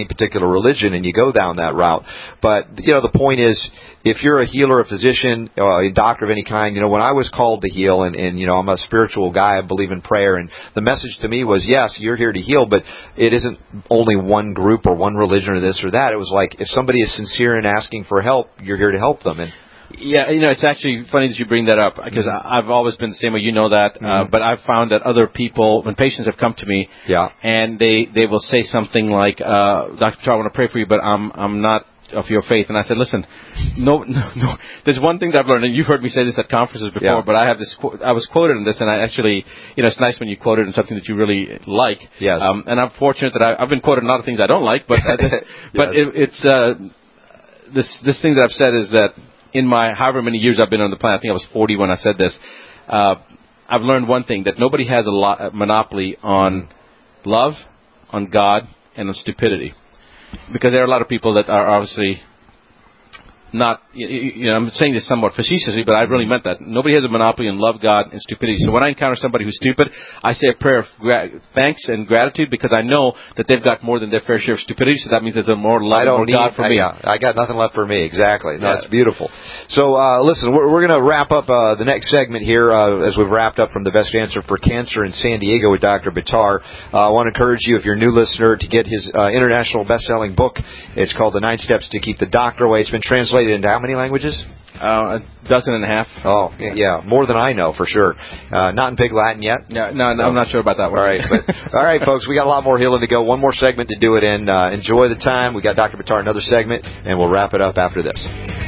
religion and you go down that route. But, you know, the point is, if you're a healer, a physician, uh, a doctor of any kind, you know, when I was called to heal, and, and, you know, I'm a spiritual guy, I believe in prayer, and the message to me was, yes, you're here to heal, but it isn't only one group or one religion or this or that. It was like, if somebody is sincere in asking for help, you're here to help them. And yeah, you know, it's actually funny that you bring that up, because mm-hmm. I've always been the same way, you know that, mm-hmm. uh, but I've found that other people, when patients have come to me, yeah. and they, they will say something like, uh, Doctor Pitar, I want to pray for you, but I'm, I'm not of your faith. And I said, listen, no, no, no. There's one thing that I've learned, and you've heard me say this at conferences before, yeah. but I have this, I was quoted in this, and I actually, you know, it's nice when you quote it in something that you really like. Yes. Um, and I'm fortunate that I, I've been quoted in a lot of things I don't like, but, I just, yes. but it, it's, uh, this, this thing that I've said is that in my, however many years I've been on the planet, I think I was forty when I said this, uh, I've learned one thing, that nobody has a, lot, a monopoly on love, on God, and on stupidity. Because there are a lot of people that are obviously not, you know, I'm saying this somewhat facetiously, but I really meant that. Nobody has a monopoly on love, God, and stupidity. So when I encounter somebody who's stupid, I say a prayer of gra- thanks and gratitude, because I know that they've got more than their fair share of stupidity, so that means there's more love, I don't more need, God for I, me. Yeah, I got nothing left for me, exactly. No, yeah. It's beautiful. So, uh, listen, we're, we're going to wrap up uh, the next segment here uh, as we've wrapped up from the Best Answer for Cancer in San Diego with Doctor Pitar. Uh, I want to encourage you, if you're a new listener, to get his uh, international best-selling book. It's called The Nine Steps to Keep the Doctor Away. It's been translated into how many languages? Uh, a dozen and a half. Oh, yeah, more than I know for sure. Uh, not in Pig Latin yet. No, no, no, I'm not sure about that one. All right, but, all right, folks, we got a lot more healing to go. One more segment to do it in. Uh, enjoy the time. We got Doctor Pitar another segment, and we'll wrap it up after this.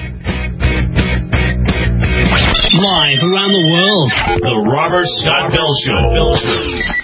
Live around the world, the Robert Scott Bell Show.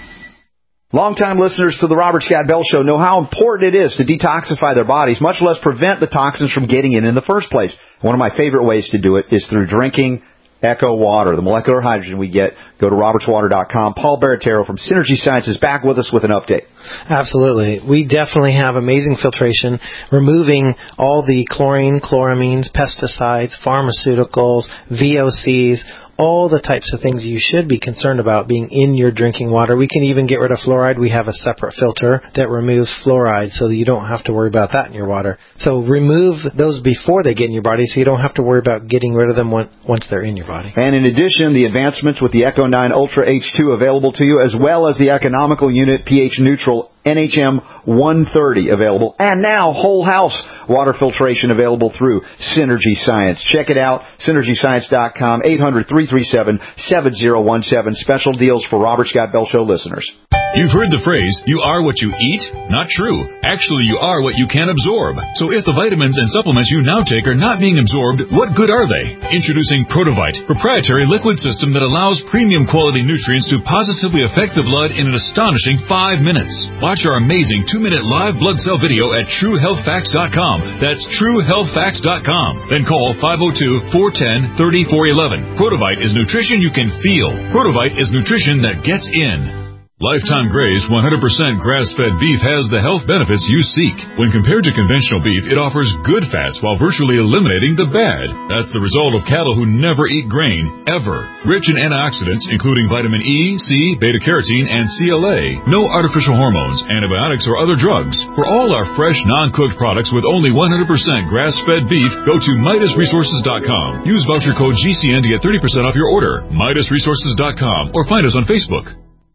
Longtime listeners to the Robert Scott Bell Show know how important it is to detoxify their bodies, much less prevent the toxins from getting in in the first place. One of my favorite ways to do it is through drinking Echo Water, the molecular hydrogen we get. Go to roberts water dot com. Paul Baratero from Synergy Science is back with us with an update. Absolutely. We definitely have amazing filtration, removing all the chlorine, chloramines, pesticides, pharmaceuticals, V O Cs, all the types of things you should be concerned about being in your drinking water. We can even get rid of fluoride. We have a separate filter that removes fluoride so that you don't have to worry about that in your water. So remove those before they get in your body so you don't have to worry about getting rid of them once they're in your body. And in addition, the advancements with the Echo nine Ultra H two available to you, as well as the economical unit pH neutral N H M one thirty available, and now whole house water filtration available through Synergy Science. Check it out, synergy science dot com, eight hundred, three three seven, seven zero one seven. Special deals for Robert Scott Bell Show listeners. You've heard the phrase, you are what you eat? Not true. Actually, you are what you can absorb. So if the vitamins and supplements you now take are not being absorbed, what good are they? Introducing Protovite, proprietary liquid system that allows premium quality nutrients to positively affect the blood in an astonishing five minutes. Watch our amazing two-minute live blood cell video at true health facts dot com. That's true health facts dot com. Then call five oh two, four one zero, three four one one. Protovite is nutrition you can feel. Protovite is nutrition that gets in. Lifetime Graze one hundred percent grass-fed beef has the health benefits you seek. When compared to conventional beef, it offers good fats while virtually eliminating the bad. That's the result of cattle who never eat grain, ever. Rich in antioxidants, including vitamin E, C, beta-carotene, and C L A. No artificial hormones, antibiotics, or other drugs. For all our fresh, non-cooked products with only one hundred percent grass-fed beef, go to Midas Resources dot com. Use voucher code G C N to get thirty percent off your order. Midas Resources dot com, or find us on Facebook.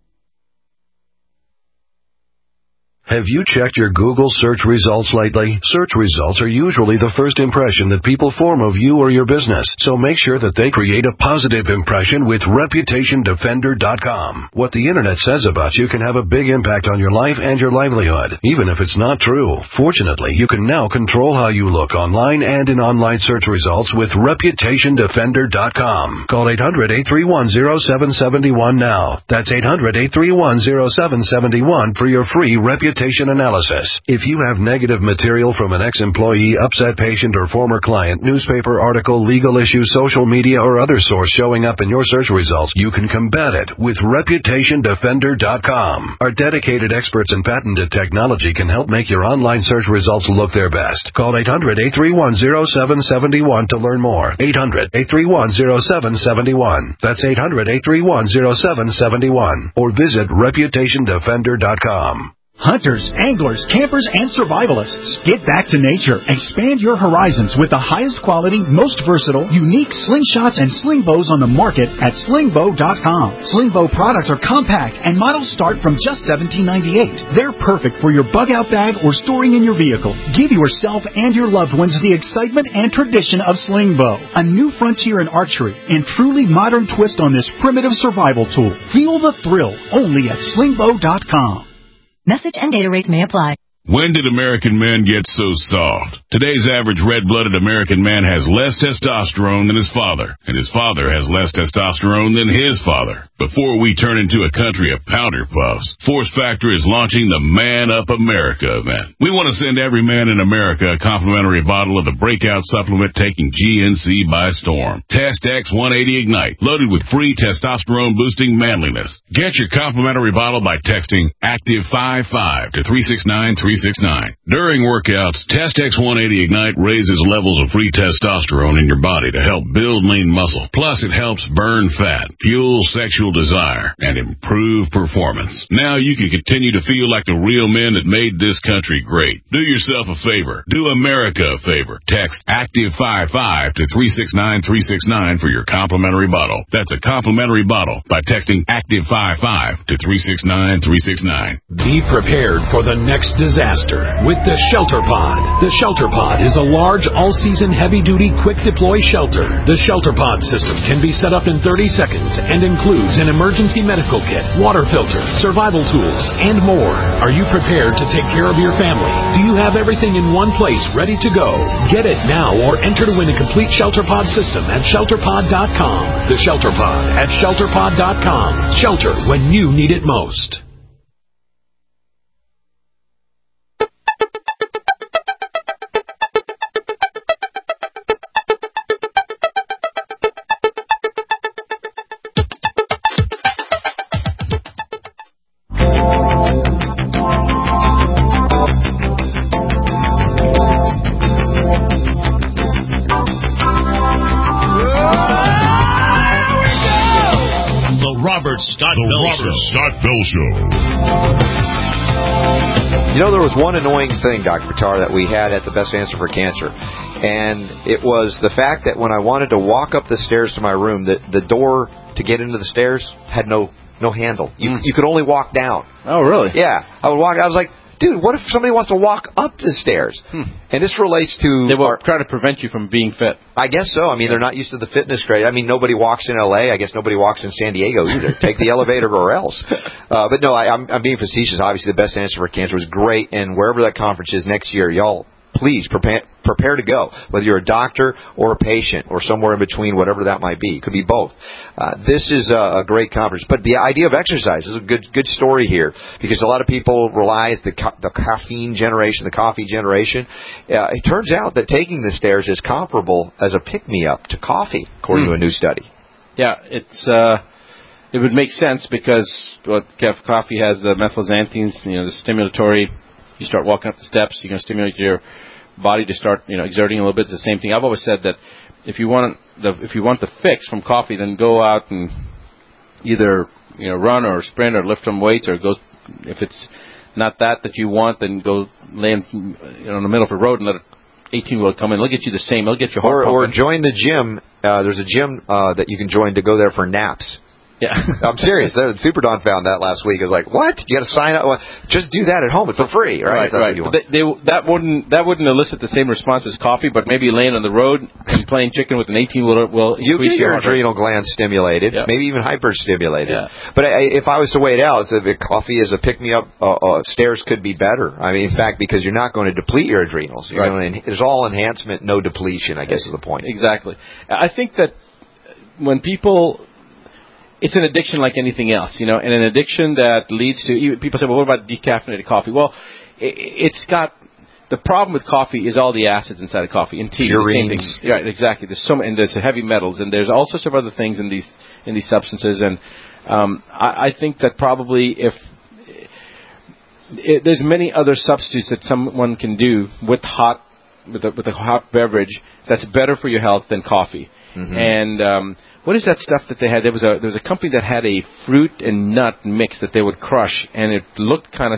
Have you checked your Google search results lately? Search results are usually the first impression that people form of you or your business, so make sure that they create a positive impression with reputation defender dot com. What the internet says about you can have a big impact on your life and your livelihood, even if it's not true. Fortunately, you can now control how you look online and in online search results with reputation defender dot com. Call eight hundred, eight three one, zero seven seven one now. That's eight hundred, eight three one, zero seven seven one for your free reputation analysis. If you have negative material from an ex-employee, upset patient, or former client, newspaper article, legal issue, social media, or other source showing up in your search results, you can combat it with reputation defender dot com. Our dedicated experts in patented technology can help make your online search results look their best. Call eight hundred, eight three one, zero seven seven one to learn more. eight hundred, eight three one, zero seven seven one. That's eight hundred, eight three one, zero seven seven one. Or visit reputation defender dot com. Hunters, anglers, campers, and survivalists, get back to nature. Expand your horizons with the highest quality, most versatile, unique slingshots and sling bows on the market at sling bow dot com. Sling bow products are compact and models start from just seventeen ninety-eight. They're perfect for your bug-out bag or storing in your vehicle. Give yourself and your loved ones the excitement and tradition of sling bow, a new frontier in archery and truly modern twist on this primitive survival tool. Feel the thrill only at sling bow dot com. Message and data rates may apply. When did American men get so soft? Today's average red-blooded American man has less testosterone than his father, and his father has less testosterone than his father. Before we turn into a country of powder puffs, Force Factor is launching the Man Up America event. We want to send every man in America a complimentary bottle of the breakout supplement taking G N C by storm. Test X one eighty Ignite, loaded with free testosterone-boosting manliness. Get your complimentary bottle by texting Active fifty-five to three six nine three six nine. During workouts, Test X one eighty Ignite raises levels of free testosterone in your body to help build lean muscle. Plus, it helps burn fat, fuel sexual desire, and improve performance. Now you can continue to feel like the real men that made this country great. Do yourself a favor. Do America a favor. Text Active fifty-five to three six nine three six nine for your complimentary bottle. That's a complimentary bottle by texting Active fifty-five to three six nine three six nine. Be prepared for the next disaster with the Shelter Pod. The Shelter Pod is a large, all-season, heavy-duty, quick-deploy shelter. The Shelter Pod system can be set up in thirty seconds and includes an emergency medical kit, water filter, survival tools, and more. Are you prepared to take care of your family? Do you have everything in one place ready to go? Get it now or enter to win a complete Shelter Pod system at shelter pod dot com. The Shelter Pod at shelter pod dot com. Shelter when you need it most. Scott the Bell Robert Show. Scott Bell Show. You know, there was one annoying thing, Doctor Pitar, that we had at the Best Answer for Cancer, and it was the fact that when I wanted to walk up the stairs to my room, the, the door to get into the stairs had no no handle. You mm. you could only walk down. Oh, really? Yeah. I would walk. I was like, dude, what if somebody wants to walk up the stairs? Hmm. And this relates to... They will our, try to prevent you from being fit. I guess so. I mean, they're not used to the fitness craze. I mean, nobody walks in L A. I guess nobody walks in San Diego either. Take the elevator or else. Uh, but no, I, I'm, I'm being facetious. Obviously, the Best Answer for Cancer was great. And wherever that conference is next year, y'all, please prepare, prepare to go, whether you're a doctor or a patient or somewhere in between, whatever that might be. It could be both. Uh, this is a, a great conference. But the idea of exercise is a good good story here, because a lot of people rely on the, ca- the caffeine generation, the coffee generation. Uh, it turns out that taking the stairs is comparable as a pick-me-up to coffee, according mm. to a new study. Yeah, it's... Uh It would make sense because what coffee has the methylxanthines, you know, the stimulatory. You start walking up the steps, you're going to stimulate your body to start, you know, exerting a little bit. It's the same thing. I've always said that if you want the if you want the fix from coffee, then go out and either, you know, run or sprint or lift some weights, or go. If it's not that that you want, then go lay in, you know, in the middle of the road and let an eighteen-wheeler come in. They'll get you the same. They'll get your heart or, or pumping. join the gym. Uh, there's a gym uh, that you can join to go there for naps. Yeah. I'm serious. Super Don found that last week. I was like, what? You got to sign up? Well, just do that at home. It's for free, right? Right, right. They, they, that wouldn't that wouldn't elicit the same response as coffee, but maybe laying on the road and playing chicken with an eighteen-wheeler will you increase get your your adrenal glands stimulated, yeah. maybe even hyper-stimulated. Yeah. But I, if I was to weigh it out, if coffee is a pick-me-up, uh, uh, stairs could be better. I mean, in fact, because you're not going to deplete your adrenals. You're right. going to, there's all enhancement, no depletion, I guess is the point. Exactly. I think that when people... It's an addiction like anything else, you know, and an addiction that leads to... People say, well, what about decaffeinated coffee? Well, it, it's got... The problem with coffee is all the acids inside of coffee. In tea, the same thing. Right, exactly. There's so many, and there's heavy metals, and there's all sorts of other things in these in these substances. And um, I, I think that probably if... It, there's many other substitutes that someone can do with hot with a, with a hot beverage that's better for your health than coffee. Mm-hmm. And... Um, What is that stuff that they had? There was a there was a company that had a fruit and nut mix that they would crush, and it looked kind of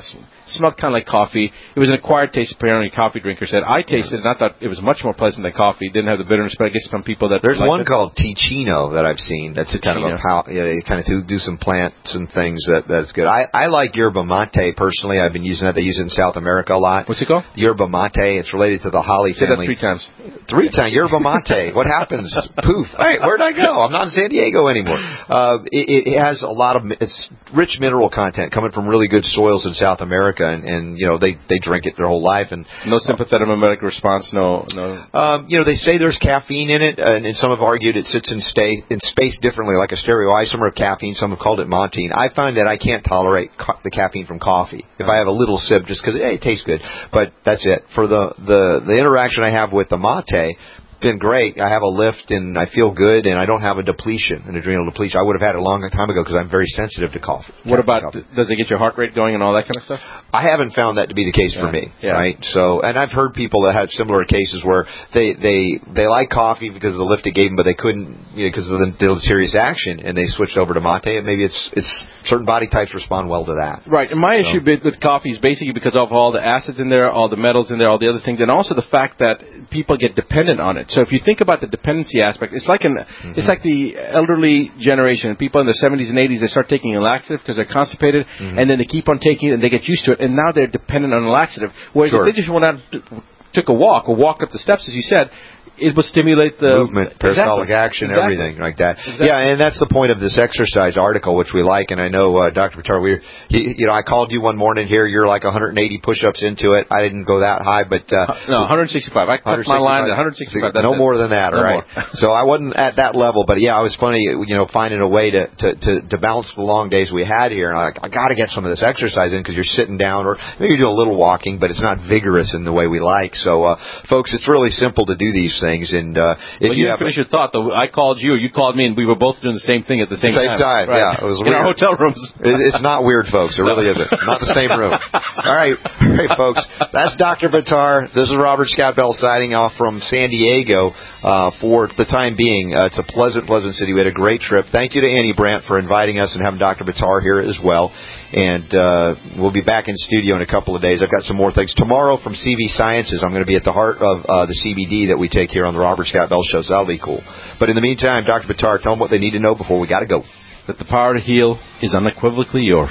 smelled kind of like coffee. It was an acquired taste, apparently. Coffee drinker said. I tasted it, and I thought it was much more pleasant than coffee. It didn't have the bitterness, but I guess some people that there's like one it. called Ticino that I've seen. That's a kind of a pow- yeah, you kind of do, do some plants and things that that's good. I I like yerba mate personally. I've been using that. They use it in South America a lot. What's it called? Yerba mate. It's related to the holly Say family. That three times. Three times. Yerba mate. What happens? Poof. Hey, where'd I go? I'm not in San Diego anymore. Uh, it, it has a lot of it's rich mineral content coming from really good soils in South America, and, and you know they they drink it their whole life. And no sympathetic mimetic response. No, no. Um, you know they say there's caffeine in it, and, and some have argued it sits in stay in space differently, like a stereoisomer of caffeine. Some have called it montine. I find that I can't tolerate co- the caffeine from coffee. If I have a little sip, just because hey, it tastes good, but that's it. For the the the interaction I have with the mate, been great. I have a lift and I feel good, and I don't have a depletion, an adrenal depletion. I would have had it a long time ago because I'm very sensitive to coffee. What about, coffee. Does it get your heart rate going and all that kind of stuff? I haven't found that to be the case yeah. for me, yeah. right? So, and I've heard people that had similar cases where they they they like coffee because of the lift it gave them, but they couldn't, you know, because of the deleterious action, and they switched over to mate. And maybe it's it's certain body types respond well to that. Right. And my so. issue with coffee is basically because of all the acids in there, all the metals in there, all the other things, and also the fact that people get dependent on it. So if you think about the dependency aspect, it's like an mm-hmm. it's like the elderly generation. People in the seventies and eighties, they start taking a laxative because they're constipated, mm-hmm. and then they keep on taking it and they get used to it, and now they're dependent on a laxative. Whereas sure. if they just went out and took a walk or walked up the steps, as you said, it will stimulate the movement, peristaltic exactly. action, exactly. everything like that. Exactly. Yeah, and that's the point of this exercise article, which we like. And I know uh, Doctor Buttar, we, he, you know, I called you one morning here. You're like one hundred eighty push-ups into it. I didn't go that high, but uh, no, one hundred sixty-five. I cut my line at one hundred sixty-five. That's no it. more than that, no right? So I wasn't at that level, but yeah, it was funny, you know, finding a way to to to, to balance the long days we had here. And I'm like, I got to get some of this exercise in because you're sitting down, or maybe you're doing a little walking, but it's not vigorous in the way we like. So, uh, folks, it's really simple to do these things, and uh, If well, you, you have finish your thought, though. I called you, you called me, and we were both doing the same thing at the same, same time. time. Right. Yeah, it was in weird. our hotel rooms. It, it's not weird, folks. It really isn't. Not the same room. All right, all right, folks. That's Doctor Buttar. This is Robert Scott Bell signing off from San Diego uh, for the time being. Uh, it's a pleasant, pleasant city. We had a great trip. Thank you to Annie Brandt for inviting us and having Doctor Buttar here as well. And uh, we'll be back in studio in a couple of days. I've got some more things. Tomorrow from C V Sciences, I'm going to be at the heart of uh, the C B D that we take here on the Robert Scott Bell Show, so that'll be cool. But in the meantime, Doctor Buttar, tell them what they need to know before we got to go. That the power to heal is unequivocally yours.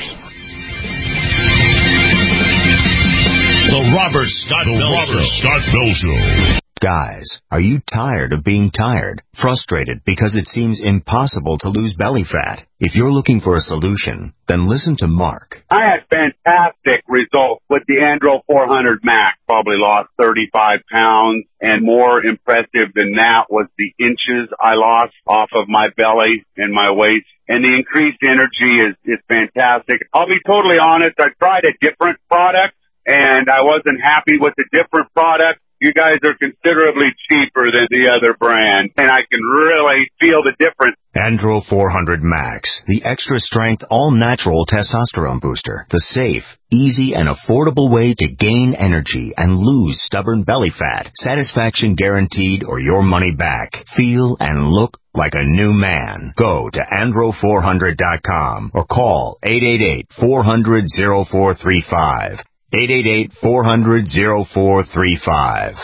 The Robert Scott the Bell Robert Show. Scott Bell Show. Guys, are you tired of being tired? Frustrated because it seems impossible to lose belly fat? If you're looking for a solution, then listen to Mark. I had fantastic results with the Andro four hundred Max. Probably lost thirty-five pounds, and more impressive than that was the inches I lost off of my belly and my waist. And the increased energy is, is fantastic. I'll be totally honest, I tried a different product, and I wasn't happy with the different product. You guys are considerably cheaper than the other brand, and I can really feel the difference. Andro four hundred Max, the extra-strength, all-natural testosterone booster. The safe, easy, and affordable way to gain energy and lose stubborn belly fat. Satisfaction guaranteed or your money back. Feel and look like a new man. Go to andro four hundred dot com or call eight eight eight, four hundred, oh four three five. eight eight eight, four hundred, oh four three five.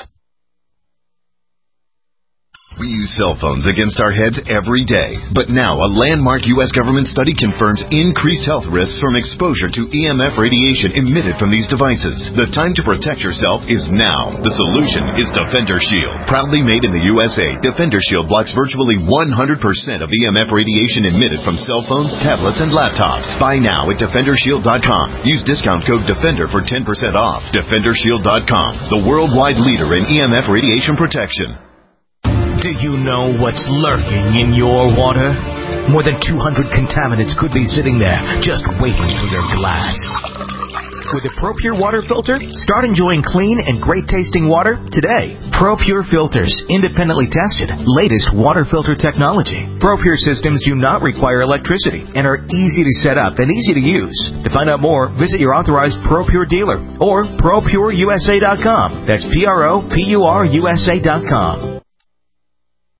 We use cell phones against our heads every day. But now, a landmark U S government study confirms increased health risks from exposure to E M F radiation emitted from these devices. The time to protect yourself is now. The solution is Defender Shield. Proudly made in the U S A, Defender Shield blocks virtually one hundred percent of E M F radiation emitted from cell phones, tablets, and laptops. Buy now at defender shield dot com. Use discount code DEFENDER for ten percent off. defender shield dot com, the worldwide leader in E M F radiation protection. Do you know what's lurking in your water? More than two hundred contaminants could be sitting there, just waiting for your glass. With a ProPure water filter, start enjoying clean and great-tasting water today. ProPure filters, independently tested, latest water filter technology. ProPure systems do not require electricity and are easy to set up and easy to use. To find out more, visit your authorized ProPure dealer or pro pure u s a dot com. That's P R O P U R U S A dot com.